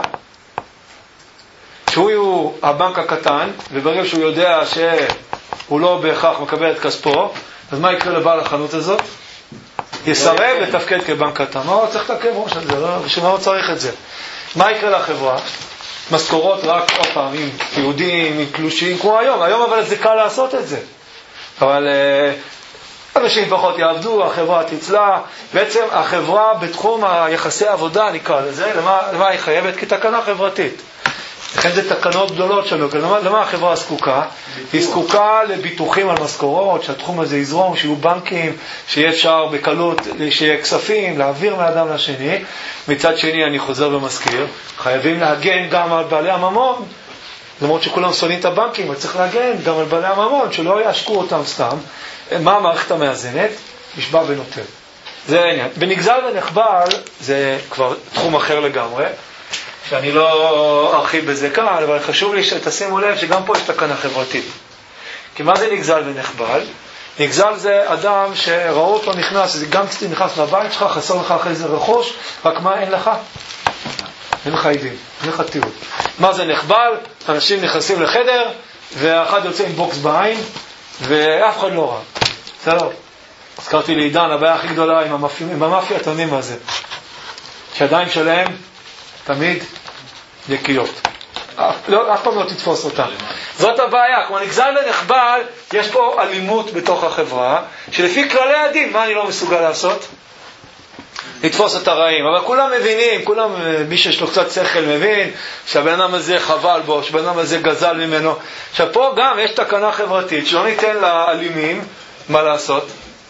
שהוא הוא הבנק הקטן, וברגע שהוא יודע שהוא לא בהכרח מקבל את כספו, אז מה יקרה לבעל החנות הזאת? יסרב לתפקד כבנק קטן. מה הוא צריך לתקף ראש על זה? לא, בשביל מה הוא צריך את זה? מה יקרה לחברה? משכורות רק עוד פעם עם יהודים, עם תלושים, כמו היום. היום אבל זה קל לעשות את זה. אבל אנשים פחות יעבדו, החברה תצלה. בעצם החברה בתחום היחסי עבודה נקרא לזה, למה, למה היא חייבת? כתקנה חברתית. לכן זה תקנות גדולות שלו. למה, למה החברה זקוקה? היא זקוקה לביטוחים על משכורות, שהתחום הזה יזרום, שיהיו בנקים, שיהיה אפשר בקלות, שיהיה כספים, להעביר מאדם לשני. מצד שני, אני חוזר ומזכיר, חייבים להגן גם על בעלי הממון. למרות שכולם שונאים את הבנקים, אבל צריך להגן גם על בעלי הממון, שלא יעשקו אותם סתם. מה המערכת המאזנת? משבע ונותן. זה העניין. בנגזל ונחבל, זה כבר תחום אחר לגמרי. שאני לא ארחיב בזה כאן, אבל חשוב לי שתשימו לב שגם פה יש תקנה חברתית. כי מה זה נגזל ונחבל? נגזל זה אדם שראו אותו נכנס, זה גם קצת נכנס לבית שלך, חסר לך אחרי זה רכוש, רק מה אין לך? אין לך עדים, אין לך תיעוד. מה זה נחבל? אנשים נכנסים לחדר, ואחד יוצא עם בוקס בעין, ואף אחד לא ראה. בסדר? הזכרתי לעידן, הבעיה הכי גדולה עם המאפיה, עם המאפיה, אתם יודעים מה זה? שהידיים שלהם תמיד יקיות. לא, אף פעם לא תתפוס אותה. זאת הבעיה. כמו נגזל ונחבל, יש פה אלימות בתוך החברה, שלפי כללי הדין, מה אני לא מסוגל לעשות? לתפוס את הרעים. אבל כולם מבינים, כולם, מי שיש לו קצת שכל מבין, שהבן אדם הזה חבל בו, שהבן אדם הזה גזל ממנו. עכשיו פה גם יש תקנה חברתית, שלא ניתן לאלימים, מה לעשות?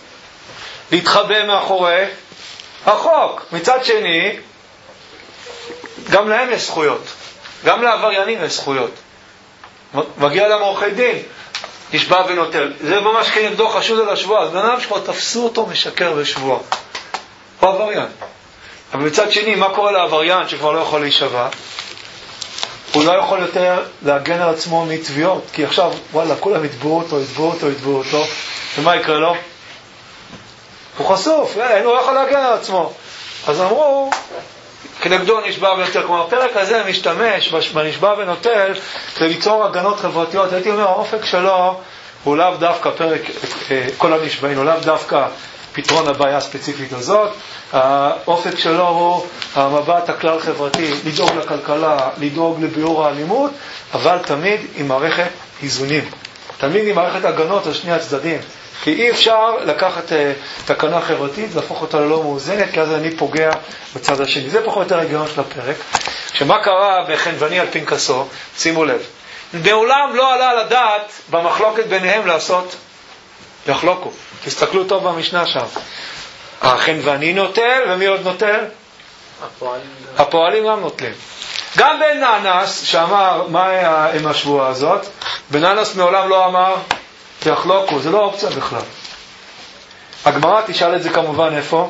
להתחבא מאחורי החוק. מצד שני, גם להם יש זכויות. גם לעבריינים יש זכויות. מגיע להם עורכי דין, נשבע ונוטל. זה ממש כנגדו חשוד על השבועה. אז בן אדם שכבר תפסו אותו משקר בשבועה. הוא עבריין. אבל מצד שני, מה קורה לעבריין שכבר לא יכול להישבע? הוא לא יכול יותר להגן על עצמו מתביעות, כי עכשיו, וואלה, כולם יתבעו אותו, יתבעו אותו, יתבעו אותו, ומה יקרה לו? הוא חשוף, אין, הוא לא יכול להגן על עצמו. אז אמרו, כנגדו נשבע ונוטל. כלומר, הפרק הזה משתמש בנשבע ונוטל כדי ליצור הגנות חברתיות. הייתי אומר, האופק שלו הוא לאו דווקא פרק, כל הנשבעים, הוא לאו דווקא פתרון הבעיה הספציפית הזאת. האופק שלו הוא המבט הכלל חברתי, לדאוג לכלכלה, לדאוג לביאור האלימות, אבל תמיד עם מערכת איזונים, תמיד עם מערכת הגנות על שני הצדדים, כי אי אפשר לקחת uh, תקנה חברתית ולהפוך אותה ללא מאוזנת, כי אז אני פוגע בצד השני. זה פחות יותר הגיון של הפרק. שמה קרה בחנווני על פנקסו? שימו לב, בעולם לא עלה על הדעת במחלוקת ביניהם לעשות יחלוקו. תסתכלו טוב במשנה שם, החנווני נוטל, ומי עוד נוטל? הפועלים. הפועלים גם נוטלים. גם בן ננס שאמר מה עם השבועה הזאת, בן ננס מעולם לא אמר תחלוקו, זה לא אופציה בכלל. הגמרא תשאל את זה כמובן איפה?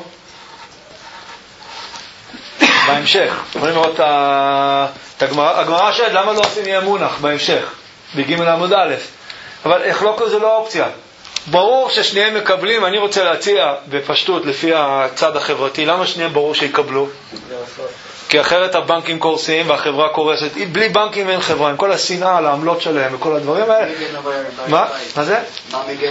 בהמשך. יכולים לראות את הגמרא, הגמרא שואלת למה לא עושים יהיה מונח בהמשך, בג' עמוד א', אבל תחלוקו זה לא אופציה. ברור ששניהם מקבלים, אני רוצה להציע בפשטות לפי הצד החברתי, למה שניהם ברור שיקבלו? כי אחרת הבנקים קורסים והחברה קורסת. בלי בנקים אין חברה, עם כל השנאה על העמלות שלהם וכל הדברים האלה. מה? מה זה? מה מגן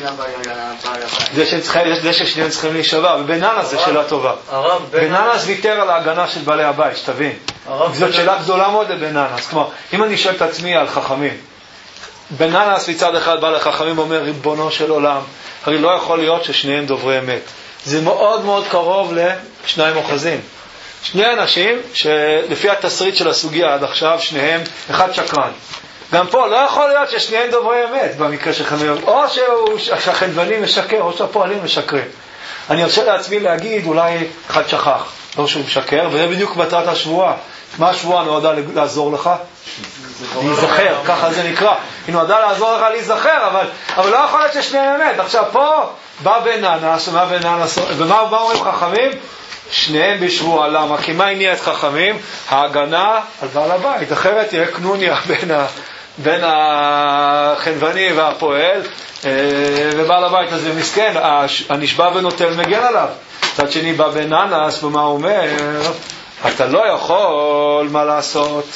הבעיה? זה ששניהם צריכים להישבע, ובננס זה שאלה טובה. בננס ויתר על ההגנה של בעלי הבית, שתבין. זאת שאלה גדולה מאוד לבננס. כלומר, אם אני שואל את עצמי על חכמים, בננס מצד אחד בא לחכמים אומר ריבונו של עולם, הרי לא יכול להיות ששניהם דוברי אמת. זה מאוד מאוד קרוב לשניים אוחזים. שני אנשים שלפי התסריט של הסוגיה עד עכשיו שניהם אחד שקרן. גם פה לא יכול להיות ששניהם דוברי אמת במקרה של חנווני, או שהחנווני משקר או שהפועלים משקרים. אני רוצה לעצמי להגיד אולי אחד שכח, לא שהוא משקר, וזה בדיוק מטרת השבועה. מה השבועה נועדה לעזור לך? להיזכר, ככה זה נקרא. היא נועדה לעזור לך להיזכר, אבל, אבל לא יכול להיות ששניהם אמת. עכשיו פה בא בן ננס, ומה בן ננס, ומה אומרים חכמים? שניהם בשבועה. למה? כי מה הניע את חכמים? ההגנה על בעל הבית. אחרת יהיה קנוניה בין, ה, בין החנווני והפועל, ובעל הבית הזה מסכן, הנשבע ונוטל מגן עליו. צד שני בא בן ננס, ומה הוא אומר? אתה לא יכול, מה לעשות?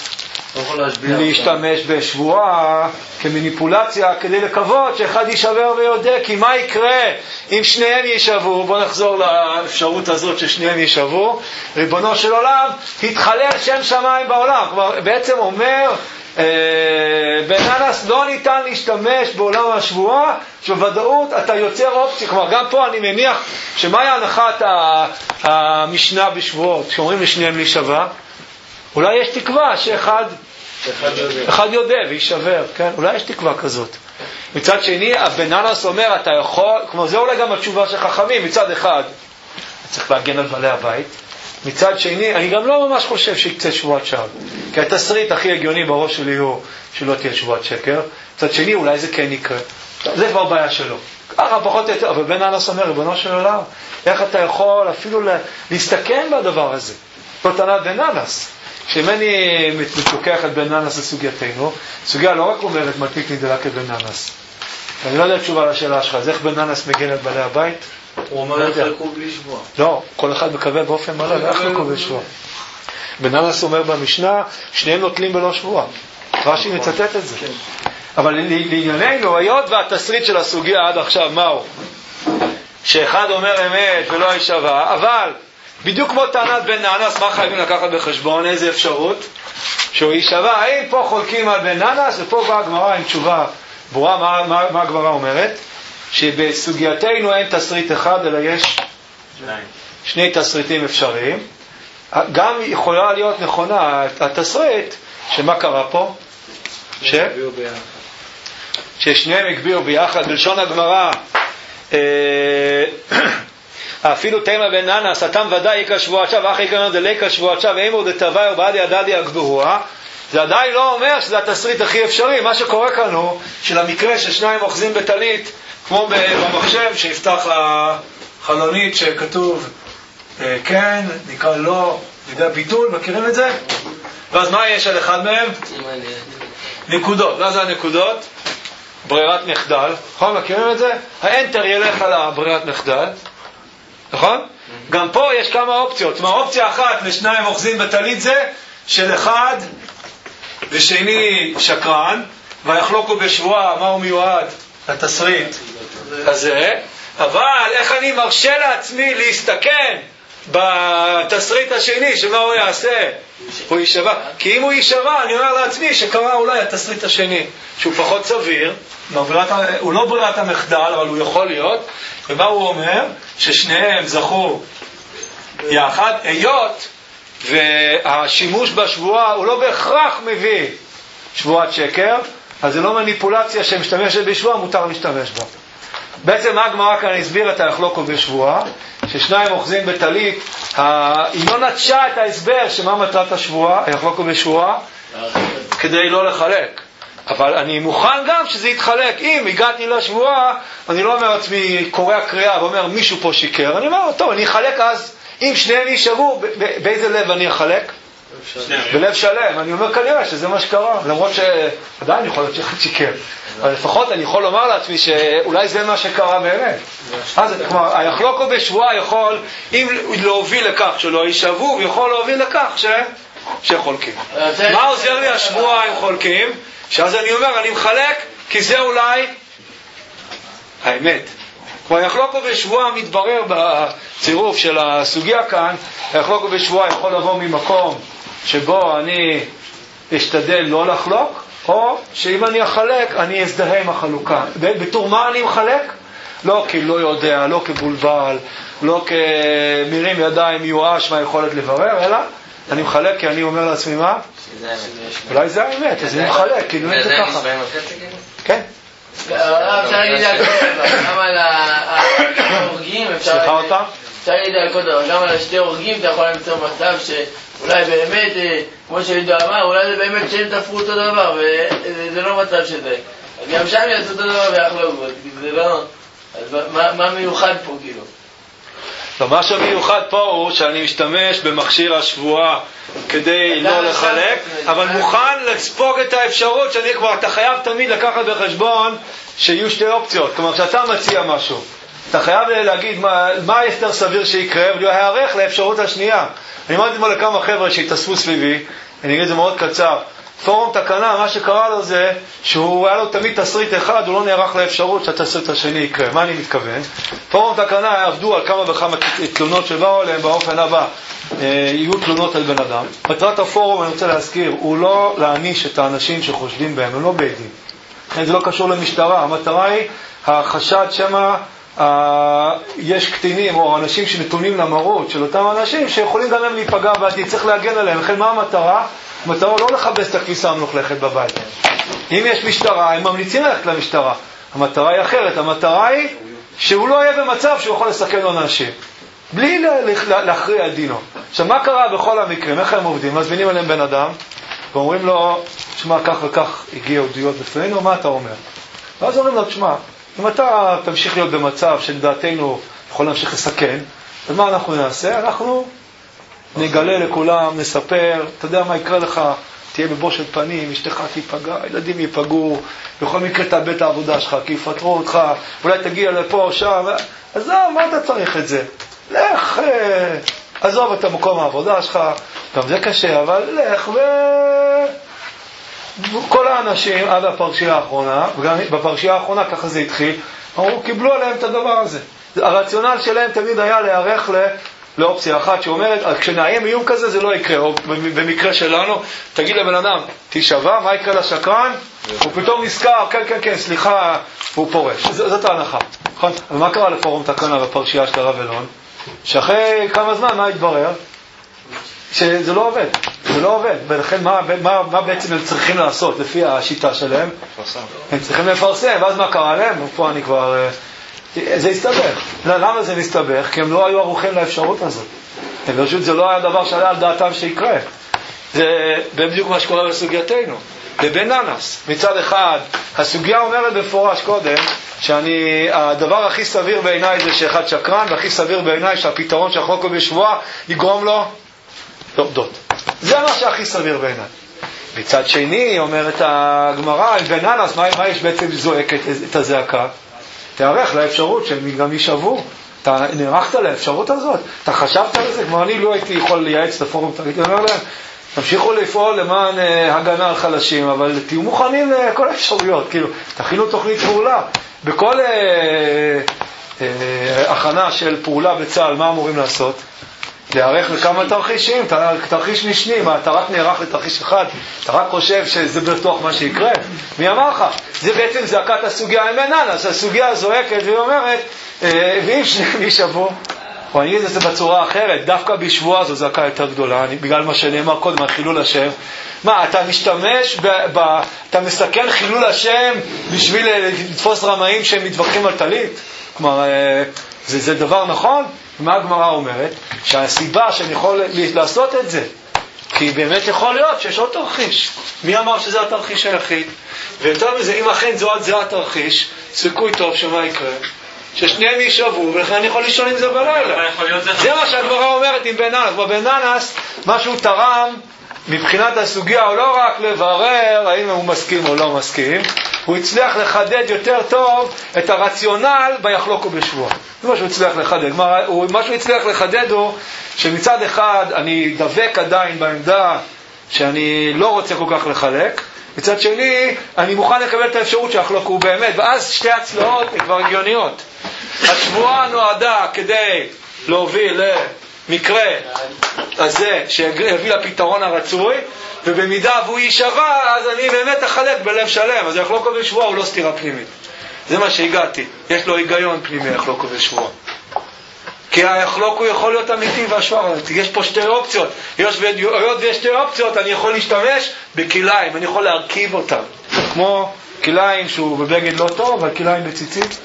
להשתמש בשבועה כמניפולציה כדי לקוות שאחד יישבר ויודע. כי מה יקרה אם שניהם יישבו? בוא נחזור לאפשרות הזאת ששניהם יישבו. ריבונו של עולם, התחלל שם שמיים בעולם. כלומר, בעצם אומר אה, בן ננס, לא ניתן להשתמש בעולם השבועה, שבוודאות אתה יוצר אופציה. כלומר, גם פה אני מניח שמה היא הנחת המשנה בשבועות שאומרים לשניהם להישבע? אולי יש תקווה שאחד אחד יודע, אחד יודע וישבר, כן? אולי יש תקווה כזאת. מצד שני, בן ננס אומר, אתה יכול, כמו זה אולי גם התשובה של חכמים, מצד אחד, צריך להגן על בעלי הבית, מצד שני, אני גם לא ממש חושב שיקצה שבועת שווא, כי התסריט הכי הגיוני בראש שלי הוא שלא תהיה שבועת שקר, מצד שני, אולי זה כן יקרה. זה כבר בעיה שלו. ככה פחות יותר, אבל בן ננס אומר, ריבונו של עולם, איך אתה יכול אפילו להסתכן בדבר הזה? לא טענת בן ננס. כשמני מתלוקח את בן ננס לסוגייתנו, סוגיה לא רק אומרת מתיק נדלק את בן ננס. אני לא יודע תשובה לשאלה שלך, אז איך בן ננס מגן את בעלי הבית? הוא אומר יחלקו בלי שבוע. לא, כל אחד מקווה באופן מלא, לא יחלקו בלי שבוע. בן ננס אומר במשנה, שניהם נוטלים בלא שבוע. רש"י מצטט את זה. אבל לענייננו, היות והתסריט של הסוגיה עד עכשיו, מהו? שאחד אומר אמת ולא יישבע, אבל בדיוק כמו טענת בן ננס, מה חייבים לקחת בחשבון? איזה אפשרות? שהוא יישבע. האם פה חולקים על בן ננס? ופה באה הגמרא עם תשובה ברורה. מה, מה, מה הגמרא אומרת? שבסוגייתנו אין תסריט אחד, אלא יש שני, שני תסריטים אפשריים. גם יכולה להיות נכונה התסריט, שמה קרה פה? ש? ששניהם הגביעו ביחד. בלשון הגמרא, אפילו תימא בן ננס, אתם ודאי יקה שבועת שווא, אחי יקה זה ליקה שבועת שווא, ואימור דתוואי ובעדי הדדי הגבוהה. זה עדיין לא אומר שזה התסריט הכי אפשרי. מה שקורה כאן הוא שלמקרה ששניים אוחזים בטלית, כמו במחשב שיפתח החלונית שכתוב כן, נקרא לא, נדע ביטול, מכירים את זה? ואז מה יש על אחד מהם? נקודות. מה זה הנקודות? ברירת מחדל. נכון? מכירים את זה? האנטר ילך על הברירת מחדל. נכון? גם פה יש כמה אופציות. מה, אופציה אחת לשניים אוחזים בטלית זה של אחד ושני שקרן, ויחלוקו בשבועה, מה הוא מיועד? לתסריט הזה. אבל איך אני מרשה לעצמי להסתכן בתסריט השני, שמה הוא יעשה? הוא יישבע. כי אם הוא יישבע, אני אומר לעצמי שקרה אולי התסריט השני, שהוא פחות סביר, הוא לא ברירת המחדל, אבל הוא יכול להיות. ומה הוא אומר? ששניהם זכו יחד, היות והשימוש בשבועה הוא לא בהכרח מביא שבועת שקר, אז זה לא מניפולציה שמשתמשת בשבועה, מותר להשתמש בה. בעצם מה הגמרא כאן הסביר את היחלוקו בשבועה? ששניים אוחזים בטלית, היא לא נטשה את ההסבר שמה מטרת השבועה, היחלוקו בשבועה, כדי לא לחלק. אבל אני מוכן גם שזה יתחלק. אם הגעתי לשבועה, אני לא אומר עצמי, קורא קריאה ואומר מישהו פה שיקר, אני אומר, טוב, אני אחלק אז, אם שניהם יישבו, באיזה לב אני אחלק? בלב שלם. אני אומר כנראה שזה מה שקרה, למרות שעדיין יכול להיות שאחד שיקר, אבל לפחות אני יכול לומר לעצמי שאולי זה מה שקרה באמת. אז כלומר, היחלוקו בשבועה יכול, אם להוביל לכך שלא יישבו, ויכול להוביל לכך ש... שחולקים. מה עוזר לי השבועה אם חולקים? שאז אני אומר, אני מחלק, כי זה אולי האמת. כלומר, היחלוקו בשבועה מתברר בצירוף של הסוגיה כאן, היחלוקו בשבועה יכול לבוא ממקום שבו אני אשתדל לא לחלוק, או שאם אני אחלק, אני אזדהה עם החלוקה. בתור מה אני מחלק? לא כי לא יודע, לא כבולבל, לא כמירים ידיים מיואש מהיכולת לברר, אלא אני מחלק כי אני אומר לעצמי מה? אולי זה האמת, אז אני מחלק, כי באמת זה ככה. כן. אפשר להגיד על כל דבר, גם על ההורגים, אפשר להגיד על כל דבר, גם על השתי הורגים, אתה יכול למצוא מצב שאולי באמת, כמו שידו אמר, אולי זה באמת שהם תפרו אותו דבר, וזה לא מצב שזה. גם שם יעשו אותו דבר ויחלוקו, זה לא... אז מה מיוחד פה כאילו? לא, מה שמיוחד פה הוא שאני משתמש במכשיר השבועה כדי לא לחלק, אבל מוכן לספוג את האפשרות שאני כבר, אתה חייב תמיד לקחת בחשבון שיהיו שתי אופציות. כלומר, כשאתה מציע משהו, אתה חייב להגיד מה, מה יותר סביר שיקרה, ולהיערך לאפשרות השנייה. אני אמרתי פה לכמה חבר'ה שהתאספו סביבי, אני אגיד את זה מאוד קצר. פורום תקנה, מה שקרה לו זה שהוא היה לו תמיד תסריט אחד, הוא לא נערך לאפשרות שהתסריט השני יקרה. מה אני מתכוון? פורום תקנה עבדו על כמה וכמה תלונות שבאו עליהם באופן הבא. יהיו תלונות על בן אדם. מטרת הפורום, אני רוצה להזכיר, הוא לא להעניש את האנשים שחושדים בהם, הם לא בעדים. זה לא קשור למשטרה. המטרה היא החשד שמה יש קטינים או אנשים שנתונים למרות של אותם אנשים שיכולים גם הם להיפגע בעתיד, צריך להגן עליהם. לכן מה המטרה? המטרה לא לחפש את הכביסה המלוכלכת בבית. אם יש משטרה, הם ממליצים ללכת למשטרה. המטרה היא אחרת, המטרה היא שהוא לא יהיה במצב שהוא יכול לסכן אנשים בלי להכריע את דינו. עכשיו, מה קרה בכל המקרים? איך הם עובדים? מזמינים עליהם בן אדם ואומרים לו, תשמע, כך וכך הגיע עדויות בפנינו, מה אתה אומר? ואז אומרים לו, תשמע, אם אתה תמשיך להיות במצב שלדעתנו יכול להמשיך לסכן, אז מה אנחנו נעשה? אנחנו נגלה לכולם, נספר, אתה יודע מה יקרה לך, תהיה בבושת פנים, אשתך תיפגע, ילדים ייפגעו, בכל מקרה תאבד את העבודה שלך, כי יפטרו אותך, אולי תגיע לפה, שם, אז לא, מה אתה צריך את זה? לך, עזוב את המקום העבודה שלך, גם זה קשה, אבל לך ו... כל האנשים עד הפרשייה האחרונה, וגם בפרשייה האחרונה ככה זה התחיל, אמרו, קיבלו עליהם את הדבר הזה. הרציונל שלהם תמיד היה להיערך ל... לאופציה אחת שאומרת, כשנעים איום כזה זה לא יקרה, או במקרה שלנו, תגיד לבן אדם, תישבע, מה יקרה לשקרן? הוא פתאום נזכר, כן, כן, כן, סליחה, הוא פורש. זאת ההנחה. נכון? אבל מה קרה לפורום תקנה בפרשייה של הרב אלון? שאחרי כמה זמן, מה התברר? שזה לא עובד. זה לא עובד. ולכן מה, מה, מה בעצם הם צריכים לעשות לפי השיטה שלהם? הם צריכים לפרסם, ואז מה קרה להם? פה אני כבר... זה הסתבך. למה זה מסתבך? כי הם לא היו ערוכים לאפשרות הזאת. פשוט זה לא היה דבר שעלה על דעתם שיקרה. זה בדיוק מה שקורה בסוגייתנו. לבן ננס, מצד אחד, הסוגיה אומרת בפורש קודם, שאני, הדבר הכי סביר בעיניי זה שאחד שקרן, והכי סביר בעיניי שהפתרון שהחוק הוא בשבועה יגרום לו לעובדות. זה מה שהכי סביר בעיניי. מצד שני, אומרת הגמרא, בן ננס, מה, מה יש בעצם זועק את, את הזעקה? תערך לאפשרות שהם גם יישבו. אתה נערכת לאפשרות הזאת? אתה חשבת על זה? כמו אני לא הייתי יכול לייעץ לפורום, הייתי אומר להם, תמשיכו לפעול למען אה, הגנה על חלשים, אבל תהיו מוכנים לכל האפשרויות, כאילו, תכינו תוכנית פעולה. בכל אה, אה, הכנה של פעולה בצה"ל, מה אמורים לעשות? להיערך לכמה תרחישים, תרחיש משני, מה, אתה רק נערך לתרחיש אחד, אתה רק חושב שזה בטוח מה שיקרה? מי אמר לך? זה בעצם זעקת הסוגיה המננה, אז הסוגיה זועקת והיא אומרת, אה, ואם שניהם יישבו, או אני אגיד את זה בצורה אחרת, דווקא בשבועה זו זעקה יותר גדולה, אני, בגלל מה שנאמר קודם, על חילול השם. מה, אתה משתמש, ב, ב, אתה מסכן חילול השם בשביל לתפוס רמאים שהם מתווכחים על טלית? כלומר, זה, זה דבר נכון? מה הגמרא אומרת? שהסיבה שאני יכול לעשות את זה, כי באמת יכול להיות שיש עוד תרחיש. מי אמר שזה התרחיש היחיד? ויותר מזה, אם אכן זו, זה התרחיש, סיכוי טוב שמה יקרה? ששניהם יישבו, ולכן אני יכול לישון עם זה בלילה. זה מה שהגמרא אומרת עם בן ננס. בן ננס, מה שהוא תרם מבחינת הסוגיה, הוא לא רק לברר האם הוא מסכים או לא מסכים, הוא הצליח לחדד יותר טוב את הרציונל ביחלוקו בשבוע. זה מה שהוא הצליח לחדד. מה שהוא הצליח לחדד הוא שמצד אחד אני דבק עדיין בעמדה שאני לא רוצה כל כך לחלק, מצד שני אני מוכן לקבל את האפשרות שהחלוקו הוא באמת, ואז שתי הצלעות הן כבר הגיוניות. השבועה נועדה כדי להוביל למקרה הזה שיביא לפתרון הרצוי, ובמידה והוא יישבע אז אני באמת אחלק בלב שלם. אז החלוקו בשבועה הוא לא סתירה פנימית, זה מה שהגעתי, יש לו היגיון פנימי החלוקו בשבועה, כי החלוקו יכול להיות אמיתי והשוואה. יש פה שתי אופציות, היות ויש שתי אופציות אני יכול להשתמש בכליים, אני יכול להרכיב אותם כמו כליים שהוא בבגד לא טוב, אבל כליים בציצית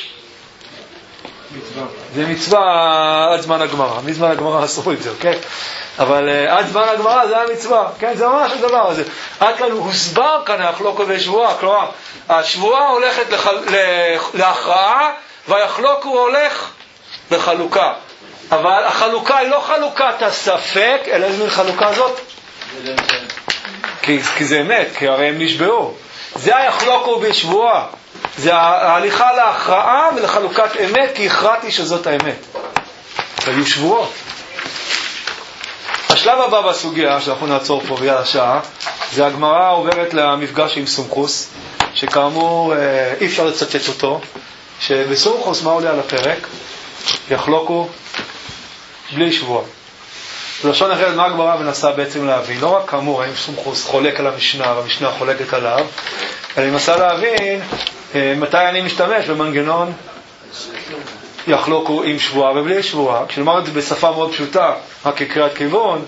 זה מצווה עד זמן הגמרא. מזמן הגמרא עשו את זה, כן? אבל uh, עד זמן הגמרא זה המצווה, כן? זה ממש הדבר הזה. עד כאן הוא הוסבר כאן החלוקו בשבועה, כלומר השבועה הולכת לח... להכרעה והחלוקו הולך לחלוקה, אבל החלוקה היא לא חלוקת הספק, אלא איזה מין חלוקה זאת? כי, כי זה אמת, כי הרי הם נשבעו. זה היחלוקו בשבועה, זה ההליכה להכרעה ולחלוקת אמת, כי הכרעתי שזאת האמת. היו שבועות. השלב הבא בסוגיה, שאנחנו נעצור פה ביד השעה, זה הגמרא עוברת למפגש עם סומכוס, שכאמור אי אפשר לצטט אותו, שבסומכוס מה עולה על הפרק? יחלוקו בלי שבוע. בלשון אחרת מה הגמרא מנסה בעצם להבין? לא רק כאמור האם סומכוס חולק על המשנה והמשנה חולקת עליו, אלא מנסה להבין מתי אני משתמש במנגנון יחלוקו עם שבועה ובלי שבועה. כשנאמר את זה בשפה מאוד פשוטה, רק כקריאת כיוון,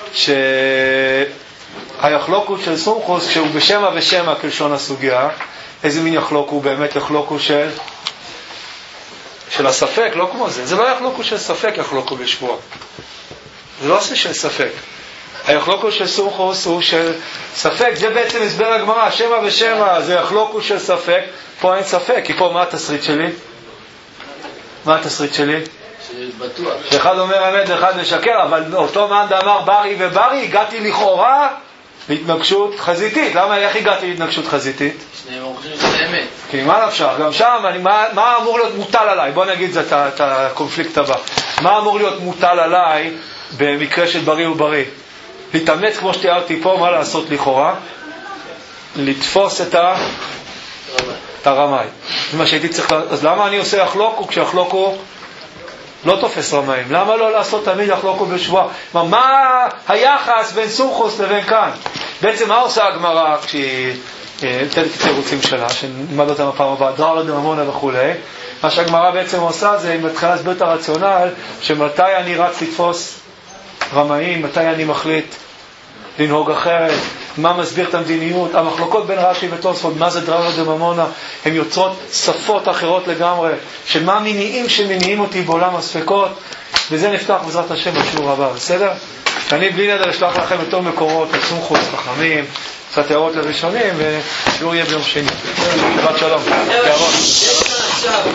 שהיחלוקו של סומכוס כשהוא בשמה ושמה כלשון הסוגיה, איזה מין יחלוקו הוא באמת? יחלוקו של של הספק, לא כמו זה. זה לא יחלוקו של ספק, יחלוקו בשבוע. זה לא עושה של ספק. היחלוקו של סומכוס הוא של ספק. זה בעצם הסבר הגמרא, שמה ושמה, זה יחלוקו של ספק. פה אין ספק, כי פה מה התסריט שלי? מה התסריט שלי? בטוח. שאחד אומר אמת ואחד משקר, אבל אותו מאן דאמר ברי וברי, הגעתי לכאורה להתנגשות חזיתית. למה, איך הגעתי להתנגשות חזיתית? שניהם חושבים שזה אמת. כי מה נפשך? גם שם, אני, מה, מה אמור להיות מוטל עליי? בוא נגיד את, את הקונפליקט הבא. מה אמור להיות מוטל עליי במקרה של ברי וברי? להתאמץ כמו שתיארתי פה, מה לעשות לכאורה? לתפוס את ה... את הרמאי. זה מה שהייתי צריך... אז למה אני עושה יחלוקו כשהחלוקו לא תופס רמאים? למה לא לעשות תמיד יחלוקו בשבוע? מה היחס בין סומכוס לבין כאן? בעצם מה עושה הגמרא כשהיא תן את התירוצים שלה, שנלמד אותם הפעם הבאה, דרר דממונה וכו'. מה שהגמרא בעצם עושה זה, היא מתחילה להסביר את הרציונל, שמתי אני רץ לתפוס רמאים, מתי אני מחליט לנהוג אחרת, מה מסביר את המדיניות. המחלוקות בין רש"י ותוספות, מה זה דרר דממונה, הן יוצרות שפות אחרות לגמרי, שמה מניעים שמניעים אותי בעולם הספקות. וזה נפתח בעזרת השם בשיעור הבא, בסדר? אני בלי נדר אשלח לכם יותר מקומות, לסומכות חכמים, קצת הערות לראשונים, ושיעור יהיה ביום שני. שבת שלום.